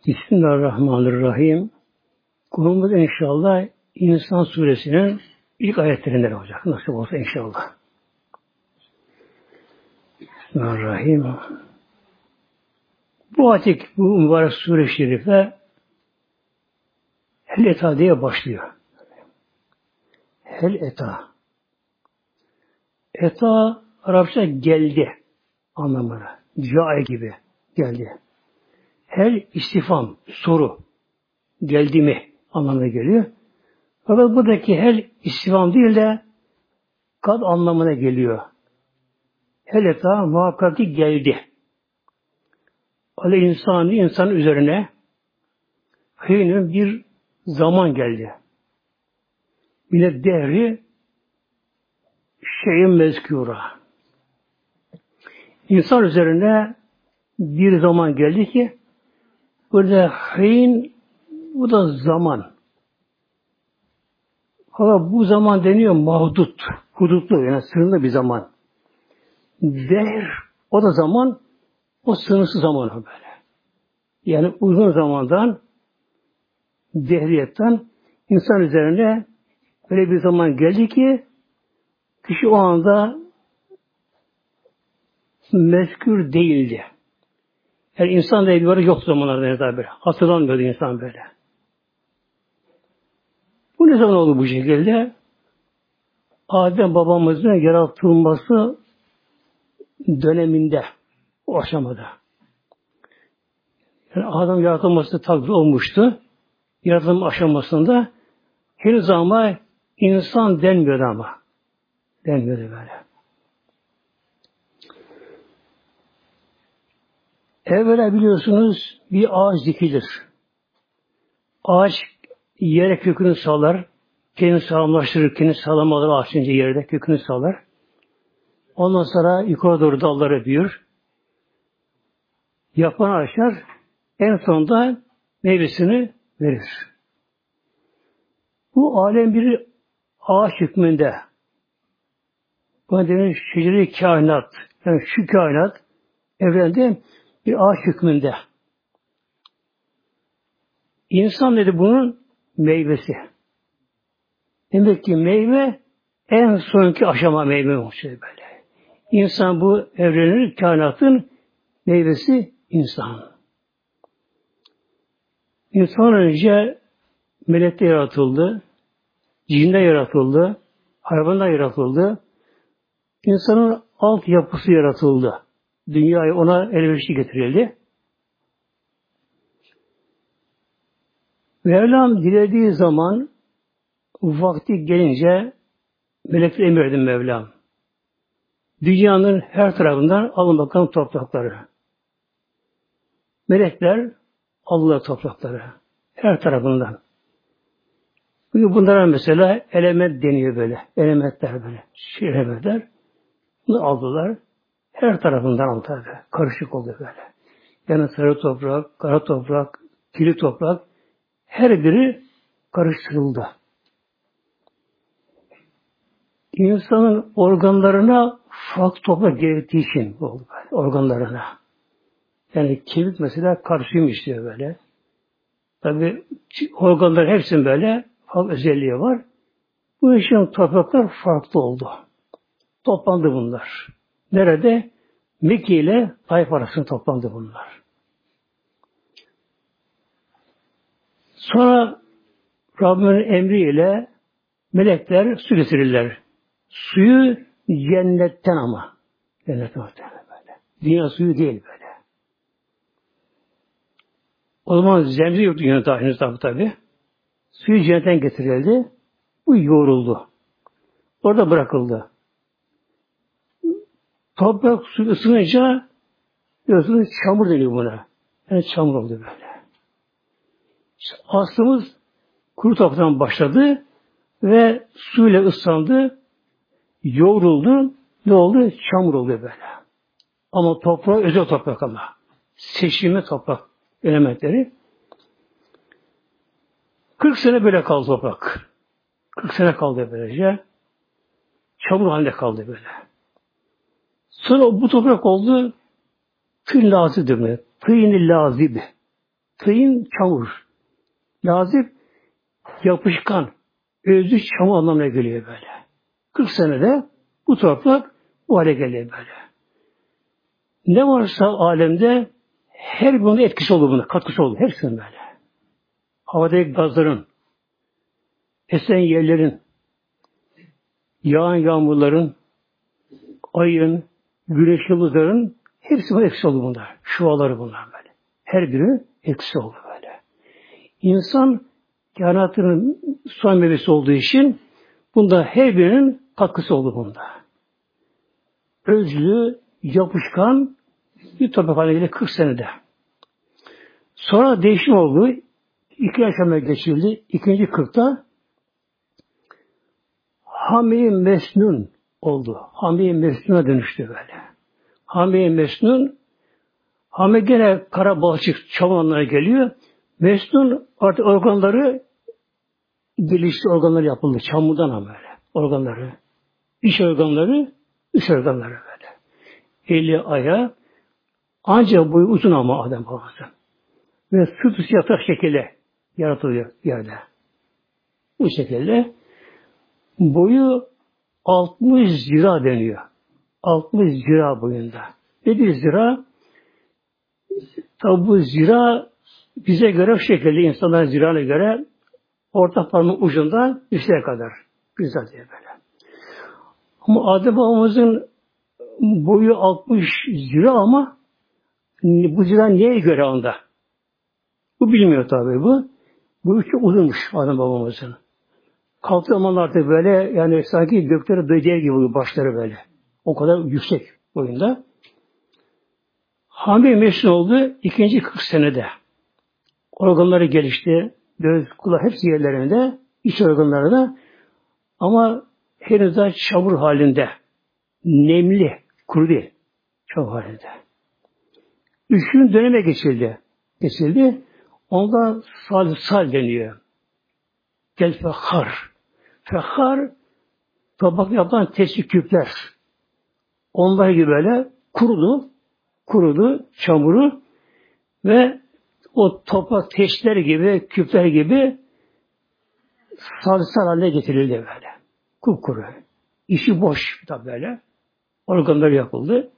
Bismillahirrahmanirrahim. Konumuz inşallah İnsan Suresinin ilk ayetlerinden olacak. Nasıl olsa inşallah. Bismillahirrahmanirrahim. Bu ayet, bu mübarek sure-i şerife Hel Eta diye başlıyor. Hel Eta. Eta Arapça geldi anlamına. Cae gibi geldi. Hel istifam, soru. Geldi mi anlamına geliyor. Fakat buradaki hel istifam değil de kad anlamına geliyor. Hel Eta muhakkak ki geldi. İnsanın üzerine hînün bir zaman geldi. Yine devri şeyin mezkûra. İnsan üzerine bir zaman geldi ki burada hîn, bu da zaman. Fakat bu zaman deniyor mahdut, hudutlu, yani sınırlı bir zaman. Dehr, o da zaman, o sınırsız zaman böyle. Yani uzun zamandan, dehriyetten insan üzerine öyle bir zaman geldi ki kişi o anda mezkür değildi. Yani insan da bir yok zamanlarda böyle. Hatırlanmıyordu insan böyle. Bu ne zaman oldu bu şekilde? Adem babamızın yaratılması döneminde, o aşamada. Yani Adem yaratılması takdir olmuştu. Yaratılma aşamasında henüz ama insan denmiyordu ama. Denmiyordu böyle. Evvela biliyorsunuz bir ağaç dikilir. Ağaç yere kökünü sağlar. Kendini sağlamlaştırır. Kendini sağlam alır ağaçınca yerde kökünü sağlar. Ondan sonra yukarı doğru dalları büyür. Yapan açar. En sonunda meyvesini verir. Bu alem bir ağaç hükmünde. Buna denir şeceri kainat. Yani şu kainat evrende bir ağaç hükmünde. İnsan dedi bunun meyvesi. Demek ki meyve en sonki aşama meyve olmuş böyle. İnsan bu evrenin, kainatın meyvesi insan. İnsan önce melekte yaratıldı, cinde yaratıldı, hayvanda yaratıldı. İnsanın alt yapısı yaratıldı. Dünyayı ona elverişli getirildi. Mevlam dilediği zaman vakti gelince melekler emredin Mevlam. Dünyanın her tarafından alın bakalım toprakları. Melekler alırlar toprakları. Her tarafından. Bugün bunlara mesela element deniyor böyle. Elementler böyle. Elementler. Bunu aldılar. Her tarafından aldılar böyle. Karışık oldu böyle. Yani sarı toprak, kara toprak, kili toprak. Her biri karıştırıldı. İnsanın organlarına farklı toprak gerektiği için oldu böyle. Organlarına. Yani kemik mesela kalsiyum istiyor böyle. Tabi organların hepsinin böyle farklı özelliği var. Bu için topraklar farklı oldu. Toplandı bunlar. Nerede? Mekke ile Taif arasında toplandı bunlar. Sonra Rabbimin emriyle melekler su getirirler. Suyu cennetten ama. Cennetten böyle. Dünya suyu değil böyle. O zaman zemzem yoktu yine henüz tabi. Suyu cennetten getirildi. Bu yoğruldu. Orada bırakıldı. Toprak suyu ısınınca biliyorsunuz çamur deniyor buna. Yani çamur oldu böyle. İşte aslımız kuru topraktan başladı ve suyla ıslandı, yoğruldu, ne oldu? Çamur oldu böyle. Ama toprağı özel toprak ama. Seçilme toprak elementleri. 40 sene böyle kaldı toprak. 40 sene kaldı böylece. Çamur halinde kaldı böyle. Sonra bu toprak oldu tın lazı demek. Tın lazib. tıyın çamur. Lazip yapışkan, özlü çamur anlamına geliyor böyle. 40 senede bu toprak bu hale geliyor böyle. Ne varsa alemde her birinin etkisi oldu buna, katkısı oldu. Hepsinin böyle. Havadaki gazların, esen yerlerin, yağan yağmurların, ayın, güneş yıldızların hepsi buna etkisi oldu bunlar. Şuaları bunlar böyle. Her biri etkisi oldu böyle. İnsan kainatının son meyvesi olduğu için bunda her birinin katkısı oldu bunda. Özlü, yapışkan bir toprak haline geldi 40 senede. Sonra değişim oldu. 2 aşamaya geçildi. İkinci 40'ta Hami Mesnun oldu. Hami Mesnun'a dönüştü böyle. Hami Mesnun, Hami gene kara balçık çamanlara geliyor. Mesnun artık organları gelişti, organları yapıldı. Çamurdan ama böyle. Organları. İç organları, üç organları böyle. Eli, ayağı, ancak boyu uzun ama Adem babası. Ve sırt üstü yatak şekilde yaratılıyor yerde. Bu şekilde boyu 60 zira deniyor. 60 zira boyunda. Nedir zira? Tabi bu zira bize göre şu şekilde, insanların zirana göre orta parmağın ucundan üstüne kadar. Güzel diye böyle. Ama Adem babamızın boyu 60 zira ama bu zira neye göre onda? Bu bilmiyor tabi bu. Bu çok uzunmuş Adem babamızın. Kalktığı zamanlarda böyle yani sanki göklere döner gibi başları böyle. O kadar yüksek boyunda. Hamile meşhur oldu ikinci 40 senede. Organları gelişti. Göz, kulak hepsi yerlerinde. İç organları da. Ama henüz daha çamur halinde. Nemli. Kuru değil. Çamur halinde. 3 gün döneme geçildi. Onda sal deniyor. Gel fehar. Fehar toprak yapılan tesbih küpler. Onlar gibi böyle kurudu çamuru ve o toprak teşler gibi, küpler gibi salsal haline getirildi böyle. Kupkuru. İşi boş tabi böyle. Organları yapıldı.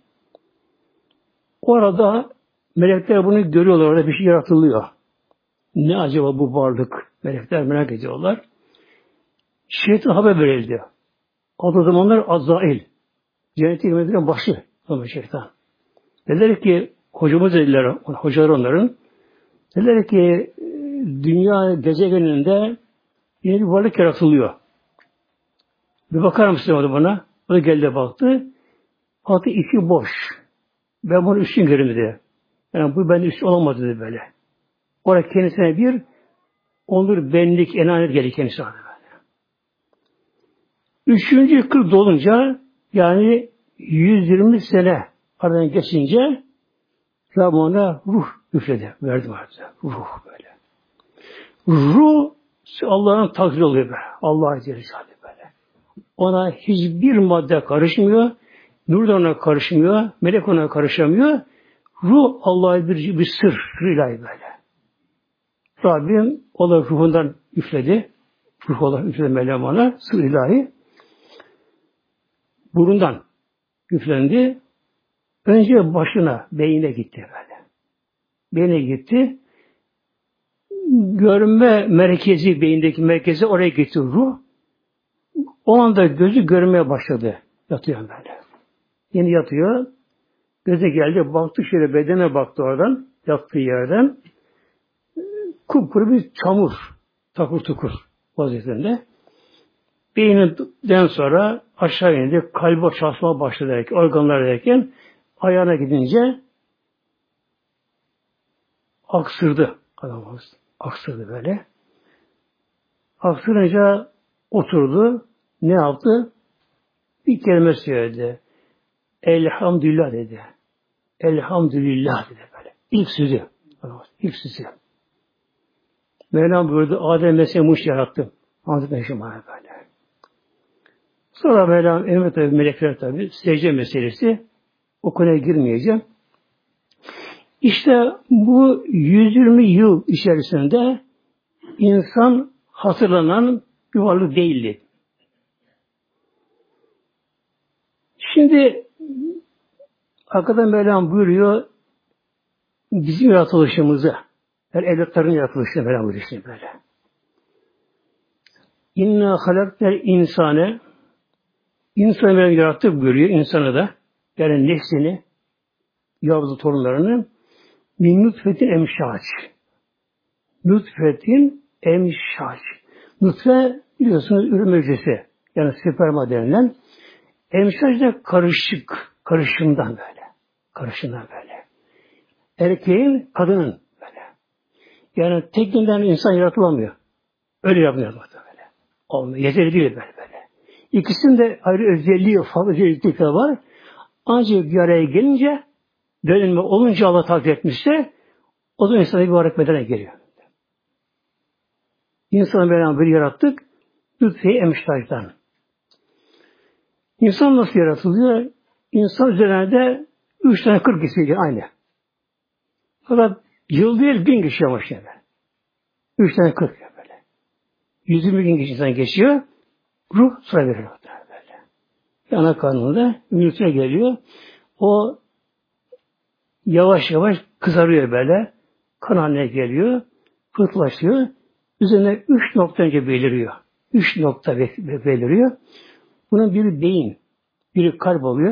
Orada melekler bunu görüyorlar. Orada bir şey yaratılıyor. Ne acaba bu varlık? Melekler merak ediyorlar. Şeytan haber verildi. O zamanlar Azrail. Cennete girmediğinin başı. Ama şeytan. Dediler ki, hocamız dediler, hocalar onların. Dediler ki, dünya gezegeninde yeni bir varlık yaratılıyor. Bir bakar mısın bana? O da geldi baktı. Altı içi boş. Ben bunu üstün görüm dedi. Yani bu bende üstün olamaz dedi böyle. Orada kendisine bir onur, benlik, enanet geldi kendisine böyle. Üçüncü 40 dolunca yani 120 sene aradan geçince Rabbim ona ruh üfledi. Verdi vardı. Ruh böyle. Ruh Allah'ın takdiri oluyor böyle. Allah'a Celle böyle. Ona hiçbir madde karışmıyor. Nur da ona karışmıyor. Melek ona karışamıyor. Ruh Allah'a bir sır ilahi böyle. Rabbim o da ruhundan üfledi. Ruh olarak üfledi Mevlam ona. Sır ilahi. Burundan üflendi. Önce başına, beynine gitti böyle. Beyne gitti. Görme merkezi, beyindeki merkezi oraya gitti ruh. O anda gözü görmeye başladı. Yatıyor böyle. Yeni yatıyor. Göze geldi. Baktı şöyle bedene baktı oradan. Yattığı yerden. Kupkuru bir çamur. Takur tukur vaziyetinde. Beyninden sonra aşağı indi. Kalbi çalışmaya başladı derken, organlar derken ayağına gidince aksırdı adamımız. Aksırdı böyle. Aksırınca oturdu. Ne yaptı? Bir kelime söyledi. Elhamdülillah dedi. Elhamdülillah dedi böyle. İlk sözü. İlk sözü. Mevlam buyurdu. Adem Mesih'e yarattı. Hazreti Meşhum'a böyle. Sonra Mevlam emret tabi melekler tabi secde meselesi. O konuya girmeyeceğim. İşte bu 120 yıl içerisinde insan hatırlanan bir varlık değildi. Şimdi hakikaten Mevlam buyuruyor bizim yaratılışımızı, yani evlatların yaratılışını Mevlam buyuruyor böyle. İnna halaknel insane, insanı Mevlam yarattık buyuruyor, insanı da, yani neslini, yavru torunlarını min nutfetin emşaç. Nutfetin emşaç. Nutfe biliyorsunuz üreme hücresi. Yani sperma denilen. Emşaç da karışık. Karışımdan böyle. Karışımdan böyle. Erkeğin, kadının böyle. Yani tek günden insan yaratılamıyor. Öyle yapmıyor böyle. Olmuyor. Yeterli değil böyle. İkisinin de ayrı özelliği, farklı özellikleri var. Ancak bir araya gelince dönülme olunca Allah takdir etmişse o zaman insana bir varlık bedene geliyor. İnsanı beraber yarattık. Lütfi emştajdan. İnsan nasıl yaratılıyor? İnsan üzerinde 3 tane 40 kişi aynı. Fakat yıl değil 1000 kişi başlıyor. 3 tane 40 böyle. 120 bin kişi insan geçiyor. Ruh sıra veriyor. Böyle. Ana karnında ümürtüye geliyor. O yavaş yavaş kızarıyor böyle. Kan haline geliyor. Pıhtılaşıyor. Üzerine 3 nokta önce beliriyor. 3 nokta beliriyor. Bunun biri beyin, biri kalp oluyor.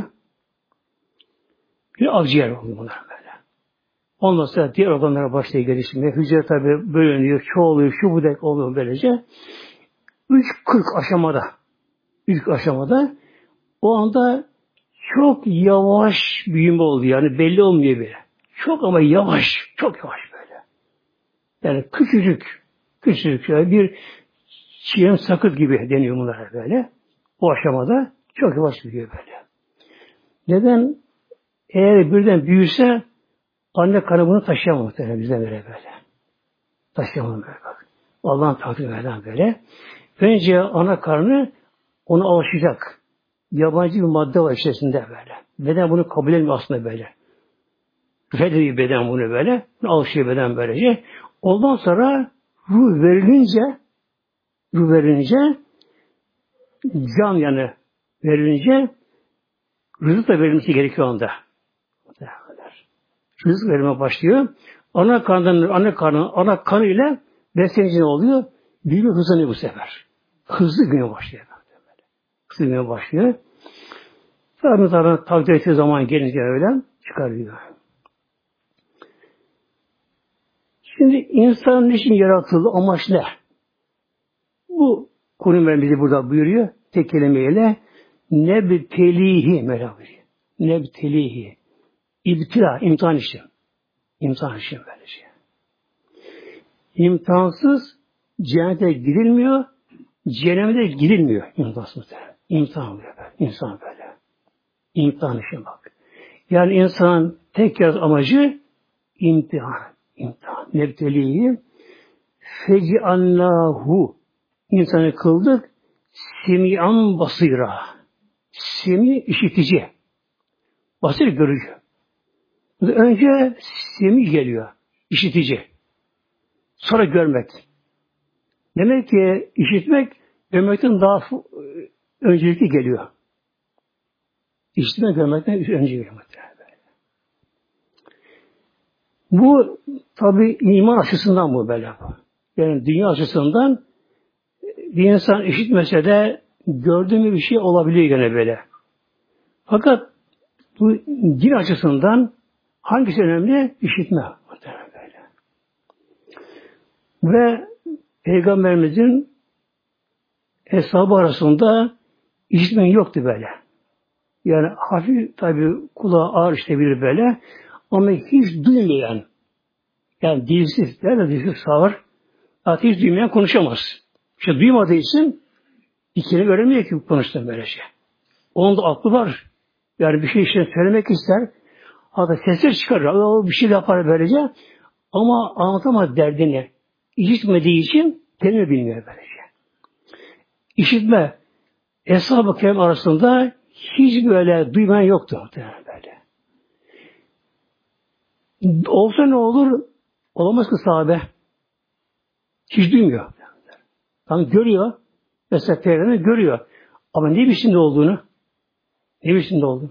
Bir akciğer oluyor bunlar böyle. Ondan sonra diğer organlara başlıyor gelişmeye. Hücre tabi bölünüyor, çoğalıyor, şu bu dek oluyor böylece. 3-40 aşamada. 3 aşamada o anda çok yavaş büyüme oluyor. Yani belli olmuyor bile. Çok ama yavaş. Çok yavaş böyle. Yani küçücük şöyle bir çiğnem sakız gibi deniyor bunlara böyle. O aşamada çok yavaş büyüyor böyle. Neden? Eğer birden büyürse anne karnı bunu taşıyamaz muhtemelen bizden böyle. Taşıyamaz böyle bak. Allah'ın takdiri böyle. Önce ana karnı ona alışacak. Yabancı bir madde var içerisinde böyle. Beden bunu kabul etmiyor aslında böyle. Reddediyor beden bunu böyle. Alışıyor beden böylece. Ondan sonra ruh verilince can yani verilince rızık da verilmesi gerekiyor onda. Rızık verilmeye başlıyor. Ana kanı ile beslenince ne oluyor? Büyüme hızlanıyor bu sefer. Hızlı büyüme başlıyor. Hızlı büyüme başlıyor. Tabi takdir ettiği zaman gelince öyle çıkarıyor. Şimdi insanın için yaratıldığı amaç ne? Bu konu bizi burada buyuruyor. Tek kelimeyle nebtelihi Mevla buyuruyor. Nebtelihi. İbtila, imtihan işi. İmtihan işi böylece. İmtihansız cennete girilmiyor, cehenneme de girilmiyor imtihansız. İmtihan oluyor böyle. İnsan böyle. İmtihan işi bak. Yani insanın tek amacı imtihan. İmtihan. Nebtelihi feci'annahu. İnsanı kıldık semi'an basira. Semi işitici. Basir görücü. Önce semi geliyor. İşitici. Sonra görmek. Demek ki işitmek görmekten daha öncelikli geliyor. İşitmek görmekten önce geliyor. Bu tabi iman açısından bu böyle. Yani dünya açısından bir insan işitmese de gördüğü bir şey olabiliyor gene böyle. Fakat bu din açısından hangisi önemli? İşitme. Böyle. Ve Peygamberimizin hesabı arasında işitmen yoktu böyle. Yani hafif tabi kulağı ağır işitebilir böyle. Ama hiç duymayan, yani dilsiz, dilsiz sağır, hatta hiç duymayan konuşamaz. İşte duymadığı için bir kelime öğrenmiyor ki konuştuğum böylece. Onun da aklı var. Yani bir şey işte söylemek ister. Hatta sesler çıkarır. O bir şey yapar böylece. Ama anlatamaz derdini. İşitmediği için kelime bilmiyor böylece. İşitme, Eshab-ı Kiram arasında hiç böyle duymayan yoktu. Böyle. Olsa ne olur? Olamaz ki sahabe. Hiç duymuyor. Tam görüyor. Mesela Peygamber görüyor. Ama ne biçimde olduğunu, ne biçimde olduğunu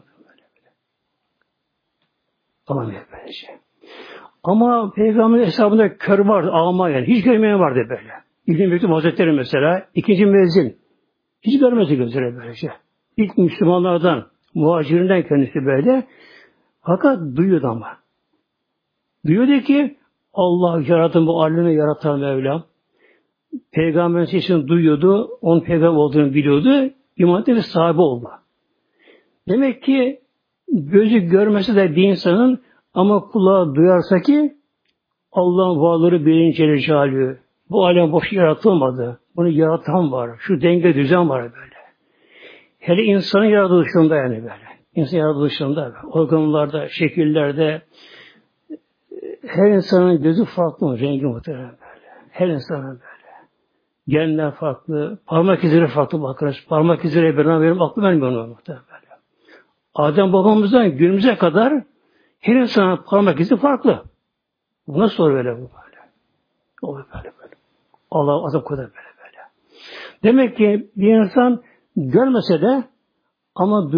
alamıyor böylece. Ama Peygamber hesabında kör vardı, ağma yani. Hiç görmeyen vardı böyle. İbn-i Mektum Hazretleri mesela, ikinci müezzin. Hiç görmedi gözleri böylece. İlk Müslümanlardan, muhacirinden kendisi böyle. Fakat duyuyordu ama. Duyuyordu ki Allah yaratan bu alemi yaratan Mevlam. Peygamberin sesini duyuyordu. Onun peygamber olduğunu biliyordu. İman etti ve sahibi oldu. Demek ki gözü görmese de bir insanın ama kulağı duyarsa ki Allah'ın varlığı bilinci Celaluhu. Bu alem boş yaratılmadı. Bunu yaratan var. Şu denge düzen var böyle. Hele insanın yaratılışında yani böyle. İnsan yaratılışında, organlarda, şekillerde her insanın gözü farklı mı? Rengi muhtemelen böyle. Her insanın böyle. Genler farklı, parmak izleri farklı bakırız. Parmak izleri benim aklım vermiyor muhtemelen böyle. Adem babamızdan günümüze kadar her insanın parmak izi farklı. Bu nasıl olur böyle bu böyle? Olur böyle. Allah azap kadar böyle. Demek ki bir insan görmese de ama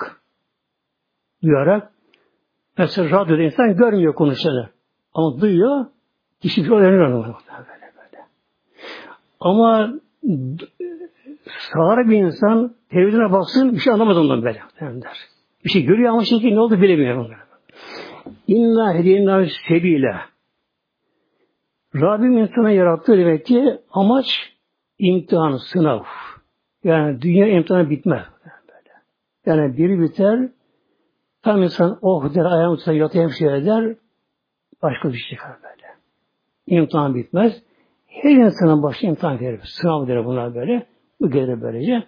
duyarak mesela radyoda insan görmüyor konuşanı. Ama duyuyor, kişi bir öğrenir onu böyle. Ama sağır bir insan televizyona baksın bir şey anlamaz ondan böyle der. Bir şey görüyor ama şimdi ne oldu bilemiyor. İnna hediyinna sebiyle. Rabbim insana yarattığı demek ki amaç imtihan, sınav. Yani dünya imtihanı bitmez. Yani biri biter, tam insan oh der, ayağını tutar, yatayım şey eder, başka bir şey çıkar böyle. İmtihan bitmez. Her insanın başı imtihan gelir. Sınav der bunlar böyle. Bu gelir böylece.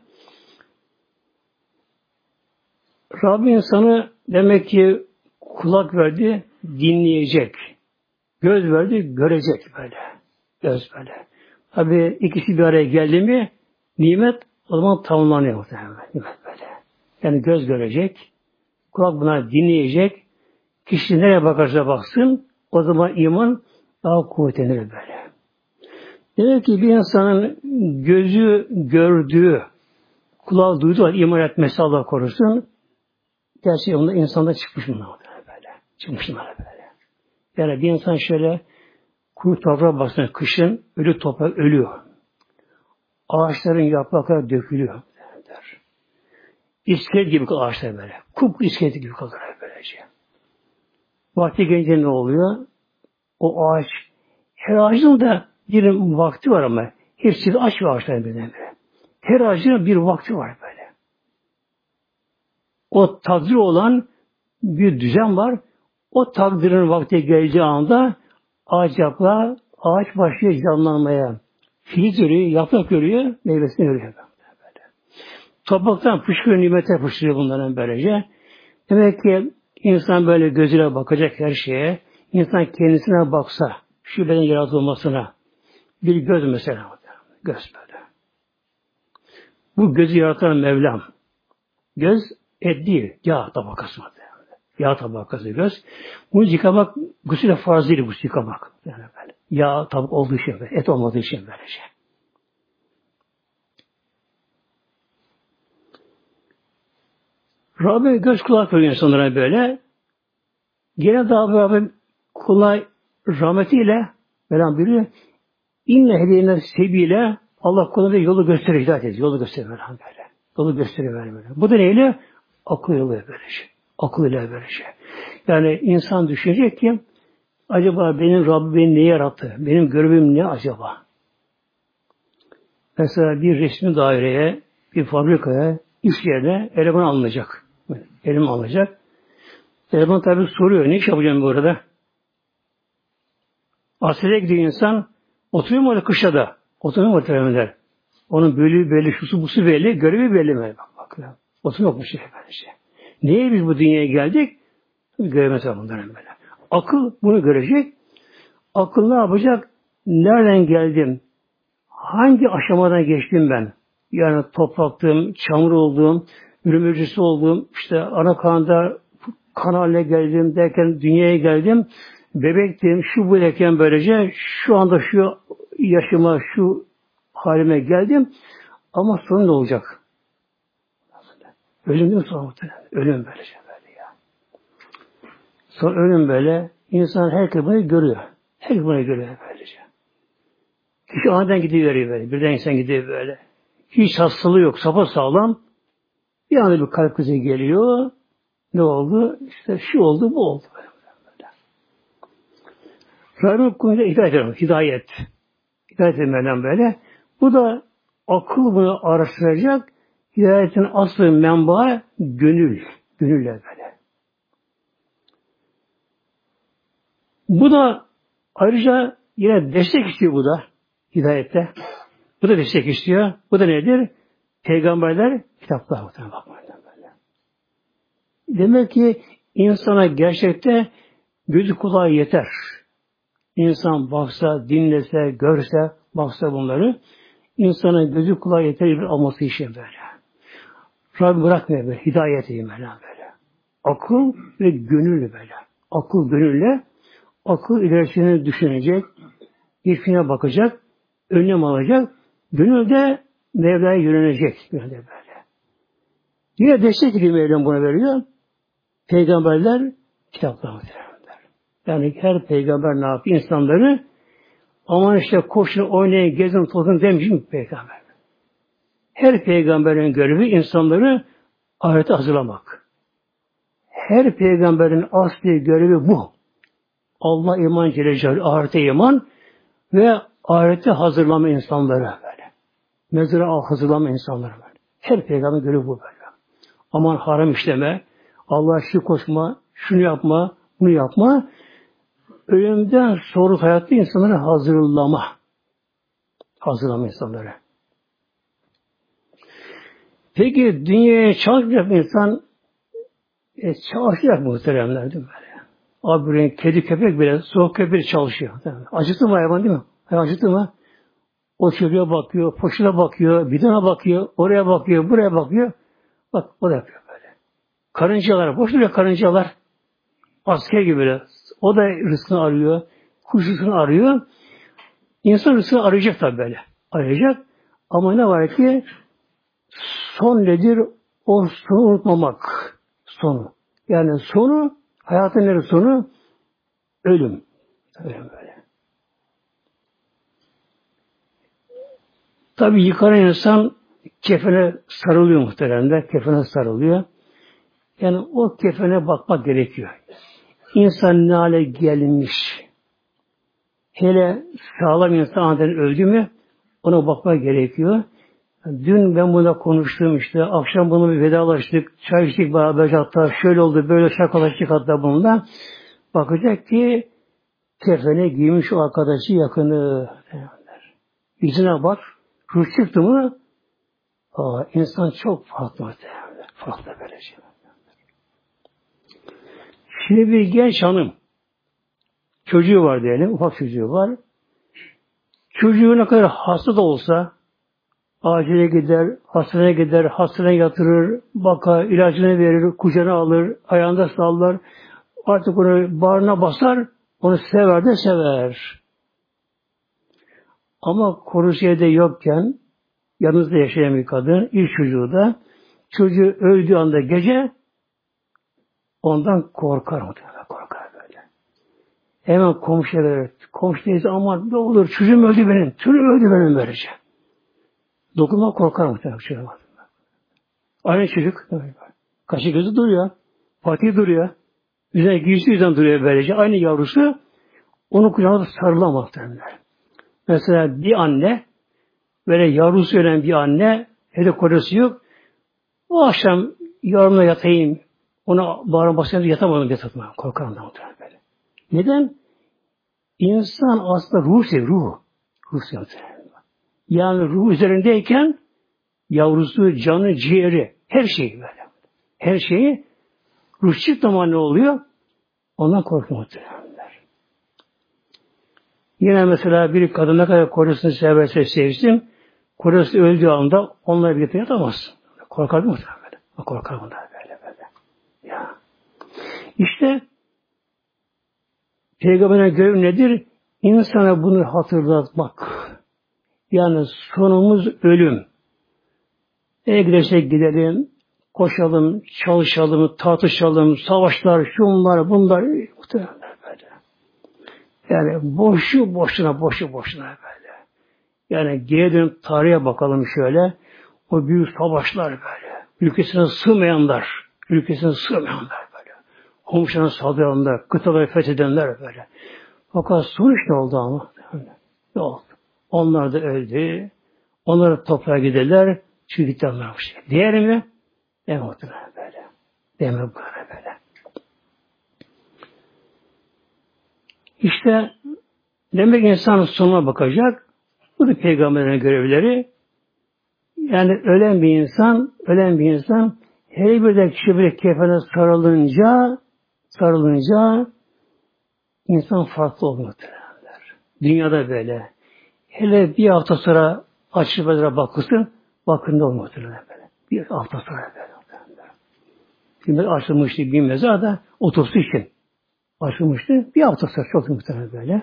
Rabbim insanı demek ki kulak verdi, dinleyecek. Göz verdi, görecek böyle. Göz böyle. Tabi ikisi bir araya geldi mi nimet o zaman tamamlanıyor muhtemelen. Nimet böyle. Yani göz görecek, kulak bunları dinleyecek. Kişi nereye bakarsa baksın o zaman iman daha kuvvetlenir böyle. Demek ki bir insanın gözü gördüğü, kulağı duyduğu iman etmesi Allah korusun. Gerçi onda insanda çıkmış bunlar böyle. Çıkmış bunlar böyle. Yani bir insan şöyle kuru toprağa baksana kışın ölü toprak ölüyor. Ağaçların yaprakları dökülüyor. Der. İskelet gibi ağaçlar böyle. Kupkuru iskelet gibi kalır böylece. Vakti gelince ne oluyor? O ağaç, her ağacın da bir vakti var ama hepsi de aç bir ağaçlar böyle. Her ağacın bir vakti var böyle. O takdir olan bir düzen var. O takdirin vakti geleceği anda ağaç yaprağı, ağaç başlıyor canlanmaya. Filiz örüyor, yaprak örüyor, meyvesini örüyor. Böyle. Topraktan fışkırıyor, nimete fışkırıyor bunların böylece. Demek ki insan böyle gözüyle bakacak her şeye. İnsan kendisine baksa, şu beden yaratılmasına, bir göz mesela, göz böyle. Bu gözü yaratan Mevlam. Göz et değil, yağ tabakası. Yağ tabakası göz. Bunu yıkamak, gusül farz değil, gusül yıkamak. Yani böyle. Yağ tabak olduğu için, et olmadığı için böylece. Rabbim göz kulak veriyor insanlara böyle. Gene daha Rabbim kulağı rahmetiyle Mevlam buyuruyor. İnne hediyene sebiyle Allah kuluna yolu gösteriyor, hidayet ediyor. Yolu gösteriyor Mevlam böyle. Yolu gösteriyor böyle. Bu da neyle? Akıl yolu böylece. Akıl ile böylece. Yani insan düşünecek ki acaba benim Rabbim beni ne yarattı? Benim görevim ne acaba? Mesela bir resmi daireye, bir fabrikaya, iş yerine eleman alınacak. Eleman alınacak. Eleman tabi soruyor. Ne iş yapacağım bu arada? Askere gidiyor insan. Oturuyor mu orada kışlada? Oturuyor mu orada? Onun bölüğü belli, şusu busu belli, görevi belli mi? Bak. Oturuyor mu şey böylece? Niye biz bu dünyaya geldik? Göremez bunların böyle. Akıl bunu görecek. Akıl ne yapacak? Nereden geldim? Hangi aşamadan geçtim ben? Yani topraktım, çamur olduğum, ürün olduğum, işte ana karnında kan haline geldim derken dünyaya geldim. bebektim, şu böyleyken böylece, şu anda şu yaşıma, şu halime geldim, ama sonu ne olacak? Ölüm değil mi sonra muhtemelen? Ölüm böylece böyle ya. Sonra ölüm böyle, insan herkes bunu görüyor. Herkes bunu görüyor böylece. Kişi aniden gidiyor böyle, birden insan gidiyor böyle. Hiç hastalığı yok, sapasağlam. Bir anda bir kalp krizi geliyor. Ne oldu? İşte şu oldu, bu oldu. Böyle. Rabbim konuyla hidayet ediyor. Hidayet. Hidayet etmeden böyle. Bu da akıl bunu araştıracak. Hidayetin aslı menbaı gönül. Gönülle böyle. Bu da ayrıca yine destek istiyor bu da. Hidayette. Bu da destek istiyor. Bu da nedir? Peygamberler kitaplar. Böyle. Demek ki insana gerçekte gözü kulağı yeter. İnsan baksa, dinlese, görse, baksa bunları, insana gözü kulağı yeter bir alması için böyle. Rabbim bırakmıyor böyle, hidayet edeyim böyle. Akıl ve gönüllü böyle. Akıl gönülle, akıl ilerisini düşünecek, geçmişine bakacak, önlem alacak, gönül de Mevla'ya yönelecek böyle. Yine destek gibi Mevlam buna veriyor. Peygamberler kitaplar. Yani her peygamber ne yapıyor? İnsanları aman işte koşun, oynayın, gezin, tozun demiş mi peygamber? Her peygamberin görevi insanları ahirete hazırlamak. Her peygamberin asli görevi bu. Allah iman Celle Celaluhu, ahirete iman ve ahirete hazırlama insanları böyle. Mezara hazırlama insanları böyle. Her peygamberin görevi bu böyle. Aman haram işleme, Allah'a şirk koşma, şunu yapma, bunu yapma. Ölümden sonra hayatta insanları hazırlama. Hazırlama insanları. Peki dünyaya çalışacak bir insan çalışacak muhteremler değil mi böyle? Abi kedi köpek bile, soğuk köpek çalışıyor. Acıktı mı hayvan değil mi? Hayvan acıktı mı? O çocuğa bakıyor, poşuna bakıyor, bidona bakıyor, oraya bakıyor, buraya bakıyor. Bak o da yapıyor böyle. Karıncalar, boş duruyor karıncalar. Asker gibi böyle. O da rızkını arıyor. Kuş rızkını arıyor. İnsan rızkını arayacak tabii böyle. Arayacak. Ama ne var ki son nedir? O sonu unutmamak. Sonu. Yani sonu, hayatın neresi sonu? Ölüm. Ölüm böyle. Tabii yıkanan insan kefene sarılıyor muhteremde. Kefene sarılıyor. Yani o kefene bakmak gerekiyor. İnsan ne hale gelmiş. Hele sağlam insan aniden öldü mü ona bakmak gerekiyor. Dün ben buna konuştum işte. Akşam bunu bir vedalaştık. Çay içtik beraberce hatta şöyle oldu böyle şakalaştık hatta bununla. Bakacak ki kefene giymiş o arkadaşı yakını. Yüzüne bak. Ruh çıktı mı insan çok farklı. Farklı böylece. Şimdi bir genç hanım çocuğu var diyelim. Ufak çocuğu var. Çocuğu ne kadar hasta da olsa acile gider, hastaneye gider, hastaneye yatırır, bakar, ilacını verir, kucağına alır, ayağında sallar, artık onu bağrına basar, onu sever de sever. Ama korusiyede yokken, yanınızda yaşayan bir kadın, ilk çocuğu da, çocuğu öldüğü anda gece, ondan korkar muhtemelen, korkar böyle. Hemen komşuya verir. Komşu teyze aman ne olur, çocuğum öldü benim, çocuğum öldü benim böylece. Dokunma korkar muhtemelen. Aynı çocuk. Kaşı gözü duruyor. Patiği duruyor. Üzerine giysi yüzden duruyor böylece. Aynı yavrusu onun kucağına sarılamaz muhtemelen. Mesela bir anne böyle yavrusu ölen bir anne evde kocası yok. O akşam yavrumla yatayım. Ona bağırma basınca yatamadım diye tatmam. Korkar ondan muhtemelen böyle. Neden? İnsan aslında ruh seviyor. Ruh seviyor. Yani ruh üzerindeyken yavrusu, canı, ciğeri, her şeyi böyle. Her şeyi ruh çıktığı zaman ne oluyor? Ondan korkuyor muhtemelenler. Yine mesela bir kadın ne kadar kocasını severse sevsin, kocası öldüğü anda onunla birlikte yatamaz. Korkar mı muhtemelen? Korkar bunlar böyle. Ya. İşte Peygamberin görevi nedir? İnsana bunu hatırlatmak. Yani sonumuz ölüm. Nereye gidersek gidelim, koşalım, çalışalım, tartışalım, savaşlar, şunlar, bunlar, muhtemelen böyle. Yani boşu boşuna böyle. Yani geri dönüp tarihe bakalım şöyle, o büyük savaşlar böyle, ülkesine sığmayanlar böyle, komşuna saldıranlar, kıtaları fethedenler böyle. Fakat sonuç ne oldu ama? Ne oldu? Onlar da öldü, onları toprağa giderler, çünkü gitti anlarmış. Diğer mi? Muhtemelen böyle. Demek böyle. İşte demek insan sonuna bakacak. Bu da peygamberlerin görevleri. Yani ölen bir insan her bir de kişi bir kefene sarılınca insan farklı olur. Dünyada böyle. Hele bir hafta sonra açıp bakılsın, bakında olmaz böyle. Bir hafta sonra böyle. Şimdi açılmıştı bir mezar da otobüsü için açılmıştı. Bir hafta sonra çok muhtemelen böyle.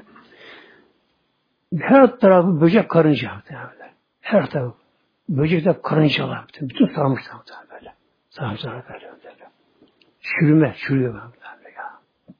Her tarafı böcek karınca böyle. Her tarafı böcekler karıncalar. Bütün sarmışlar böyle. Sarmışlar böyle. Çürüyor böyle ya.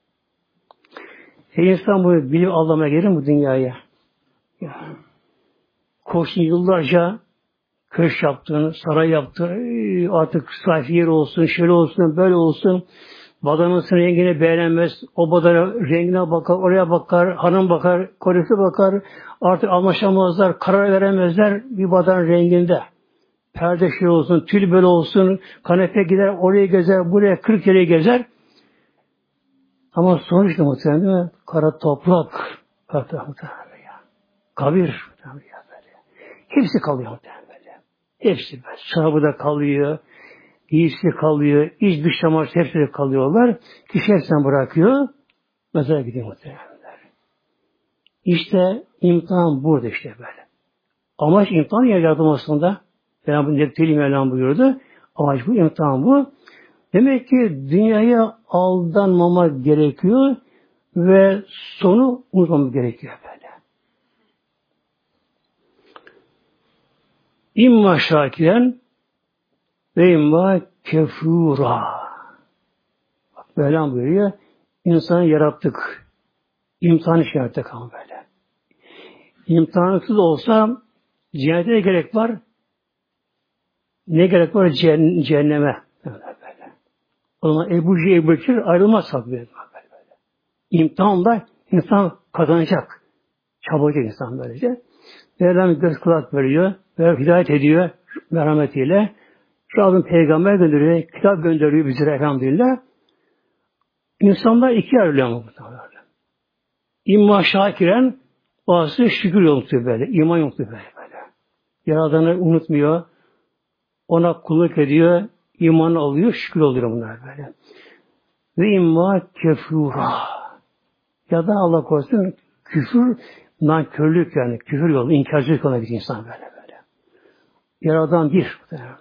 İnsan bu bilim anlamaya gelir mi bu dünyaya? Ya. Koşun yıllarca köşk yaptığını, saray yaptığını, artık sayfi yer olsun, şöyle olsun, böyle olsun. Badanın rengini beğenmez. O badanın rengine bakar, oraya bakar, hanım bakar, kolisi bakar. Artık anlaşamazlar, karar veremezler bir badanın renginde. Perde şey olsun, tül böyle olsun, kanepe gider, oraya gezer, buraya 40 kere gezer. Ama sonuçta muhtemelen değil mi? Kara toprak. Kabir. Hepsi kalıyor muhtemelen böyle. Hepsi böyle. Sahabı da kalıyor. İyisi kalıyor. İç dış çamaşır hepsi de kalıyorlar. Kişi hepsini bırakıyor. Mezara gidiyor muhtemelen. İşte imtihan burada işte böyle. Amaç imtihan yaratılmasında. Cenab-ı Nebteli Mevlam buyurdu. Amaç bu, imtihan bu. Demek ki dünyaya aldanmamak gerekiyor ve sonu unutmamak gerekiyor böyle. İmma şakiren ve imma kefura. Mevlam buyuruyor. İnsanı yarattık. İmtihan için yarattık ama böyle. İmtihansız olsa cennete ne gerek var? Ne gerek var? Cehenneme. Böyle. O zaman Ebu Bekir ayrılmaz tabi böyle. İmtihanla insan kazanacak. Çabalacak insan böylece. Mevlam göz kulak veriyor. Ve hidayet ediyor merhametiyle. Rabbim peygamber gönderiyor. Kitap gönderiyor bize elhamdülillah. İnsanlar ikiye ayrılıyor mu? İmma şakiren bazısı şükür yolu tutuyor böyle. İman yolu tutuyor böyle. Yaradanı unutmuyor. Ona kulluk ediyor. İmanı alıyor. Şükür oluyor bunlar böyle. Ve imma kefura. Ya da Allah korusun küfür, nankörlük yani. Küfür yolu, inkarcılık olan bir insan böyle. Yaradan bir.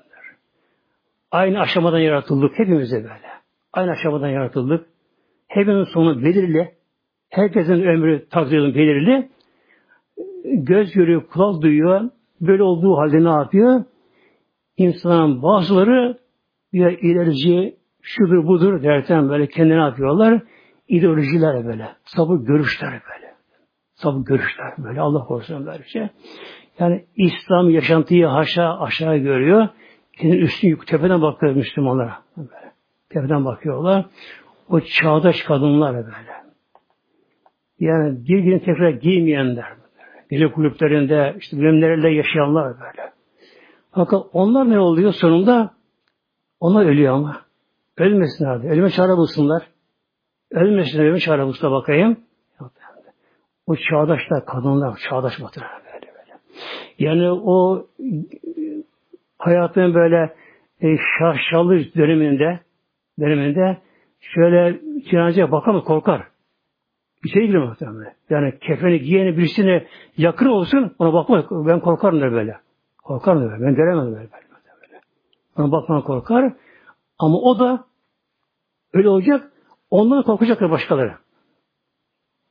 Aynı aşamadan yaratıldık. Hepimize böyle. Aynı aşamadan yaratıldık. Hepimizin sonu belirli. Herkesin ömrü takdiri belirli. Göz görüyor, kulak duyuyor. Böyle olduğu halde ne yapıyor? İnsanın bazıları bir ilerici, şudur budur derken böyle kendine yapıyorlar. İdeolojiler böyle. Sapık görüşler böyle. Sapık görüşler böyle. Allah korusun böyle şey. Yani İslam yaşantıyı aşağı görüyor. Kendini üstün tepeden bakıyor Müslümanlara. Böyle. Tepeden bakıyorlar. O çağdaş kadınlar böyle. Yani bir gün tekrar giymeyenler. Gece kulüplerinde, işte bilimlerle yaşayanlar böyle. Fakat onlar ne oluyor sonunda? Onlar ölüyor ama. Ölmesinler de. Ölüme çare bulsunlar. Ölmesinler, ölüme çare bulsunlar bakayım. O çağdaşlar, kadınlar, çağdaş muhtemelen böyle. Yani o hayatın böyle şaşalı döneminde şöyle cenazeye bakar mı korkar. Bir şey girer muhtemelen. Yani kefeni giyeni birisine yakın olsun ona bakma. Ben korkarım der böyle. Korkarım der. Ben göremem böyle. Ona bakmadan korkar. Ama o da öyle olacak. Ondan korkacaklar başkaları.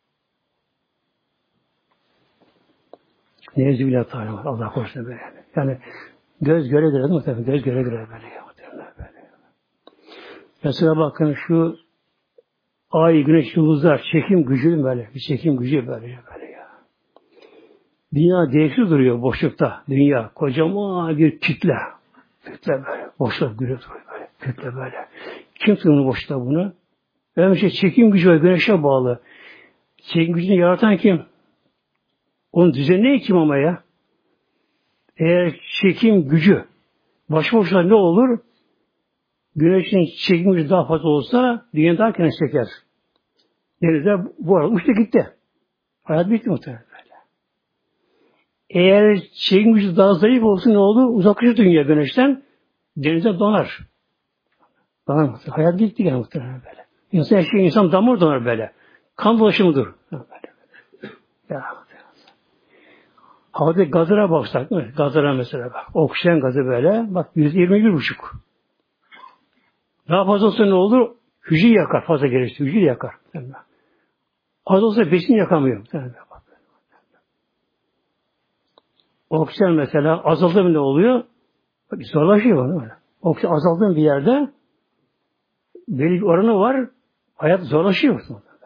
Nevzübillah Teala Allah korusun böyle. Yani göz göre göre değil mi? Göz göre göre böyle. Böyle. Mesela bakın şu ay, güneş, yıldızlar çekim gücü böyle. Bir çekim gücü böyle ya. Dünya değişik duruyor boşlukta. Dünya kocaman bir kütle. Kütle böyle. Boşluk duruyor böyle. Kütle böyle. Kim sığınır boşluğa bunu? Önce çekim gücü var. Güneşe bağlı. Çekim gücünü yaratan kim? Onun düzenleyen kim ama ya? Eğer çekim gücü başlı başına ne olur? Güneşin çekim gücü daha fazla olsa dünya daha kendini çeker. Denizler bu arada uçtu gitti. Hayat bitti muhtemelen böyle. Eğer çekim gücü daha zayıf olsa ne olur? Uzaklaşır dünya güneşten. Denizde donar. Donar muhtemelen. Hayat bitti gene muhtemelen böyle. İnsan damar donar böyle. Kan dolaşımıdır. Böyle. Ya. Havada gazlara baksak, gazlara mesela bak. Oksijen gazı böyle, bak %21,5. Daha fazla olsa ne olur? Hücreyi yakar, fazla gelirse hücreyi yakar. Az olsa besin yakamıyor. Oksijen mesela azaldı mı ne oluyor? Bak, zorlaşıyor böyle. Oksijen azaldığı bir yerde belli bir oranı var, hayat zorlaşıyor.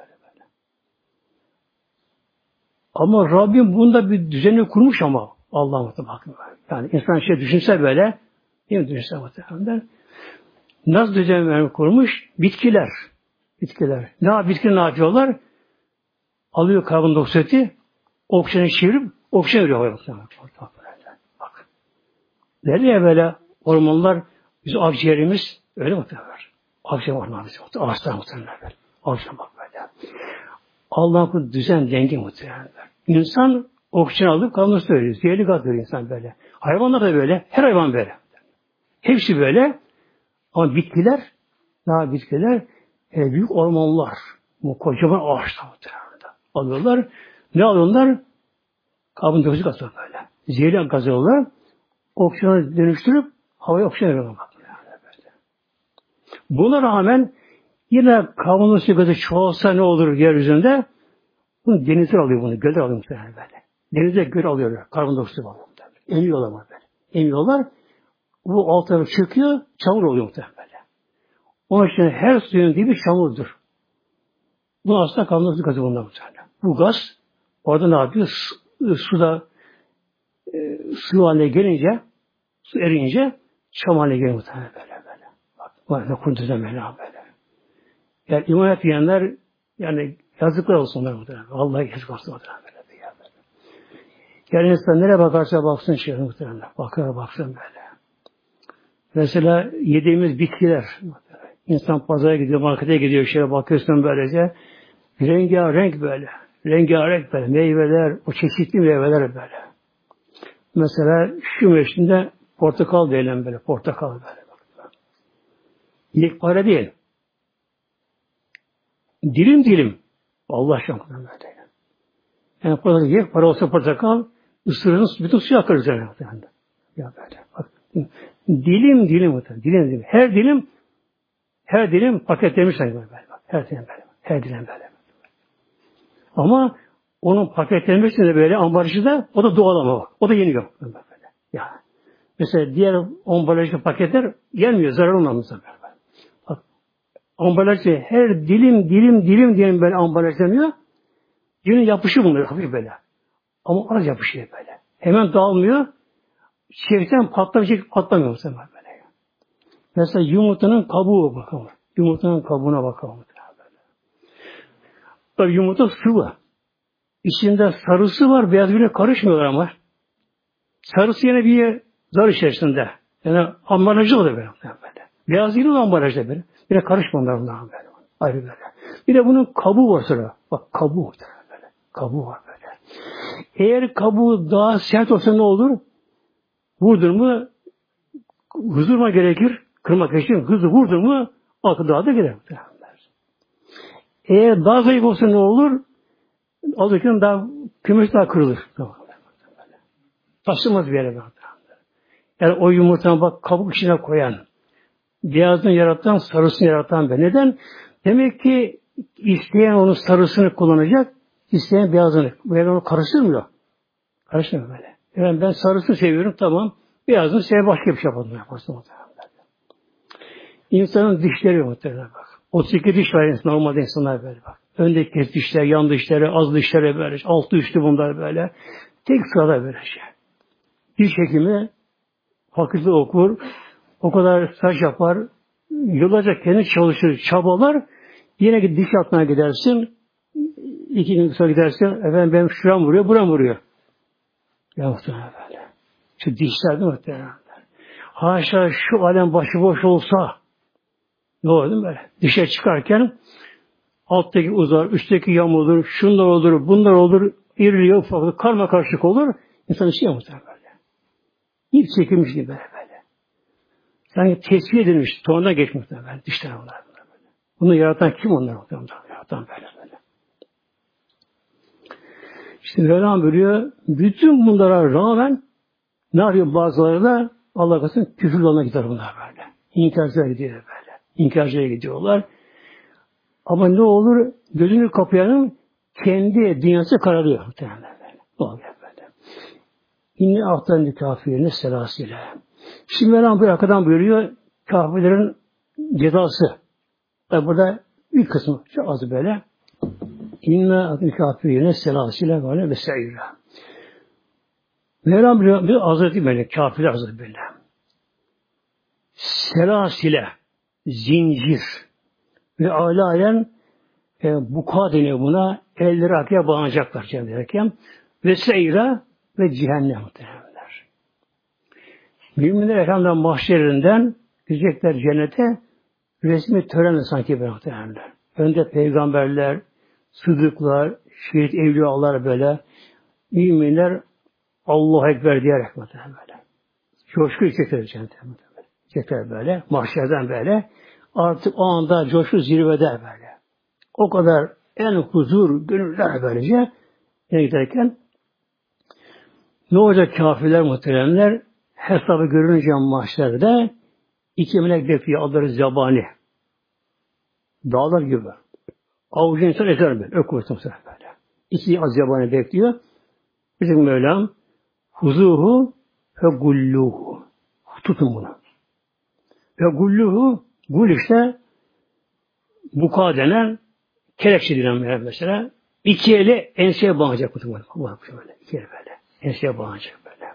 Ama Rabbim bunda bir düzeni kurmuş ama Allah'ım bakın. Yani insan düşünse böyle, değil mi düşünse muhtemelen? Nasıl düzen kurmuş? Bitkiler. Bitkiler ne yapıyorlar? Alıyor karbondioksiti, oksijeni çevirip oksijen veriyor. Bak. Nereye böyle hormonlar, bizim akciğerimiz öyle muhtemelen. Akciğer hormonlar bizim ağaçlar muhtemelen böyle. Akciğer bak böyle. Allah'ın düzen denge muhtemelen. İnsan oksijen alıp karbondioksit veriyor. Zehirli gaz veriyor insan böyle. Hayvanlar da böyle. Her hayvan böyle. Hepsi böyle. Ama bitkiler büyük ormanlar. Bu kocaman ağaçlar muhtemelen. Alıyorlar. Ne alıyorlar? Karbondioksit gazı böyle. Zehirli gaz alıyorlar. Oksijeni dönüştürüp havaya oksijen veriyorlar. Buna rağmen yine karbondioksit gazı çoğalsa ne olur yeryüzünde? Bunu denizler alıyor bunu. Göller alıyor muhtemelen böyle. Denizde göl alıyorlar. Karbondioksit alıyor muhtemelen. Emiyorlar böyle. Emiyorlar. Bu alt tarafı çöküyor. Çamur oluyor muhtemelen böyle. Onun için her suyun dibi çamurdur. Bu aslında karbondioksit gazı bundan muhtemelen. Bu gaz orada ne yapıyor? Suda su haline gelince, su erince çamur haline geliyor muhtemelen böyle. Bak, bu ne kunduzdan böyle. Yani iman etmeyenler yani yazıklar olsun onlar muhtemelen. Vallahi yazık olsun muhtemelen. Yani insan nereye bakarsa baksın muhtemelen. Baksın böyle. Mesela yediğimiz bitkiler. İnsan pazara gidiyor, markete gidiyor, bakıyorsun böylece. Rengarenk böyle. Rengarenk böyle. Meyveler, o çeşitli meyveler böyle. Mesela şu mevsimde portakal diyelim böyle. Portakal böyle. Yekpare değil. Dilim. Allah aşkına böyle. Yani yekpare olsa portakal ısırırız, bütün suyu akar üzerine. Ya böyle. Bak. Dilim muhtemelen. Dilim. Her dilim paketlemiş böyle. Her dilim böyle. Ama onun paketlenmesi de böyle ambalajı da o da doğal ama o da yeniyor. Böyle. Ya. Mesela diğer ambalajlı paketler yenmiyor. Zarar olmaz. Bak. Ambalajı her dilim böyle ambalajlanıyor. Yine yapışıyor bunlar hafif böyle. Ama az yapışıyor böyle. Hemen dağılmıyor. Çevirten patlamıyor muhtemelen böyle. Mesela yumurtanın kabuğu bakalım. Yumurtanın kabuğuna bakalım. Tabii yumurta sıvı. İçinde sarısı var, beyaz bile karışmıyorlar ama. Sarısı yine bir zar içerisinde. Yani ambalajı o da böyle. Beyaz değil o ambalajda böyle. Bir de karışmıyorlar bunlar böyle. Ayrı böyle. Bir de bunun kabuğu var sonra. Bak kabuğu böyle. Kabuğu var böyle. Eğer kabuğu daha sert olsa ne olur? Vurdun mu hızırma gerekir. Kırmak için hızlı vurdun mu akı daha da gider. Eğer daha zayıf olsa ne olur? Alırken daha kümeş daha kırılır. Taşınmaz bir yere. Yani o yumurtanı bak kabuk içine koyan, beyazını yaratan, sarısını yaratan be. Neden? Demek ki isteyen onun sarısını kullanacak, isteyen beyazını. Bu yani onu karıştırmıyor. Karışmıyor böyle. Yani ben sarısını seviyorum, tamam. Beyazını sev, başka bir şey yapalım. Yaparsın muhtemelen. İnsanın dişleri muhtemelen bak. 32 diş var normalde insanlar böyle bak. Öndeki dişler, yan dişleri, az dişleri böyle. Altı üstü bunlar böyle. Tek sırada böyle şey. Diş hekimi fakülte okur, o kadar staj yapar, yıllarca kendi çalışır, çabalar, yine ki diş altına gidersin, 2 gün sonra gidersin, efendim benim şuram vuruyor, buram vuruyor. Ya muhtemelen böyle. Şu dişler de muhtemelen. Haşa şu alem başıboş olsa, ne olur değil mi böyle? Dışarı çıkarken, alttaki uzar, üstteki yamulur, şunlar olur, bunlar olur, iriliyor, ufaklık, karma karışık olur, insan işi muhtemelen böyle. İp çekilmiş gibi böyle. Yani tesbih edilmiş, sonradan geçmiş muhtemelen. Dişler onlar. Böyle. Bunu yaratan kim onlar muhtemelen? Yaratan böyle. İşte Mevlam buyuruyor, bütün bunlara rağmen ne yapıyor bazıları da Allah korusun küfür yoluna gider bunlar böyle. İnkarcıya gidiyor böyle. İnkarcıya gidiyorlar. Ama ne olur? Gözünü kapayanın kendi dünyası kararıyor muhtemelen böyle. Ne oluyor böyle? İnne ahtan kafirine selasile. Şimdi Mevlam bir arkadan buyuruyor, kafirlerin cezası. Tabi burada ilk kısmı çok az böyle. İnne ahtan kafirine selasile böyle ve seyyire. Mevlam buyuruyor, bir hazreti böyle, kafirler hazreti böyle. Selasile, zincir ve alayen buka deniyor buna, elleri arkaya bağlanacaklar cennet-i ve seyyire ve cehennem muhtemelenler. Müminler elhamdülillah mahşerinden gidecekler cennete, resmi törenle sanki böyle muhtemelenler. Önde peygamberler, sıddıklar, şehit evliyalar böyle, müminler Allahu Ekber diyerek muhtemelen böyle. Coşku içecekler cennete muhtemelen. İçecekler böyle, mahşerden böyle. Artık o anda coşku zirvede böyle. O kadar en huzur, gönüller böylece giderken ne olacak kafirler muhteremler? Hesabı görünce mahşerde 2 melek bekliyor. Adları zebani. Dağlar gibi. Avucun insan ezer böyle. Ökürtüm sana böyle. 2 zebani bekliyor. Bizim Mevlam huzuhu ve gulluhu. Tutun bunu. Ve gulluhu, gul işte buka denen kelepçe denen mesela. 2 eli enseye bağlayacak. Böyle. 2 eli böyle. Enseye bağlayacak böyle.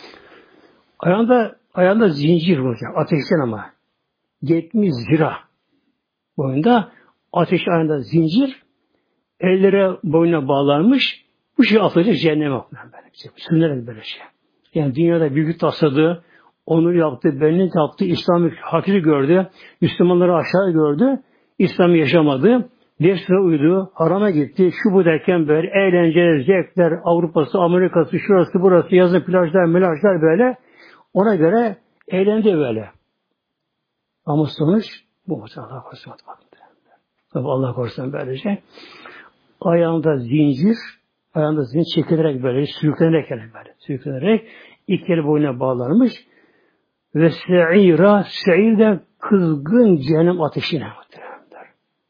Ayağında zincir olacak. Ateşten ama. 70 zira boyunda ateş ayağında zincir, ellere boynuna bağlanmış, bu şey atılacak cehenneme böyle. Sürünerek böyle şey. Yani dünyada büyük tasladı, onur yaptı, benlik yaptı, İslam'ı hakiri gördü, Müslümanları aşağı gördü, İslam'ı yaşamadı, nefsine uydu, harama gitti, şu bu derken böyle eğlenceler, zevkler, Avrupa'sı, Amerika'sı, şurası, burası, yazın plajlar, melajlar böyle, ona göre eğlendi böyle. Ama sonuç bu Allah korusun. Allah korusun böylece. Ayağında zincir çekilerek böyle, sürüklenerek böyle, sürüklenerek 2 eli boynuna bağlanmış ve se'ir de kızgın cehennem ateşine muhtemelenler.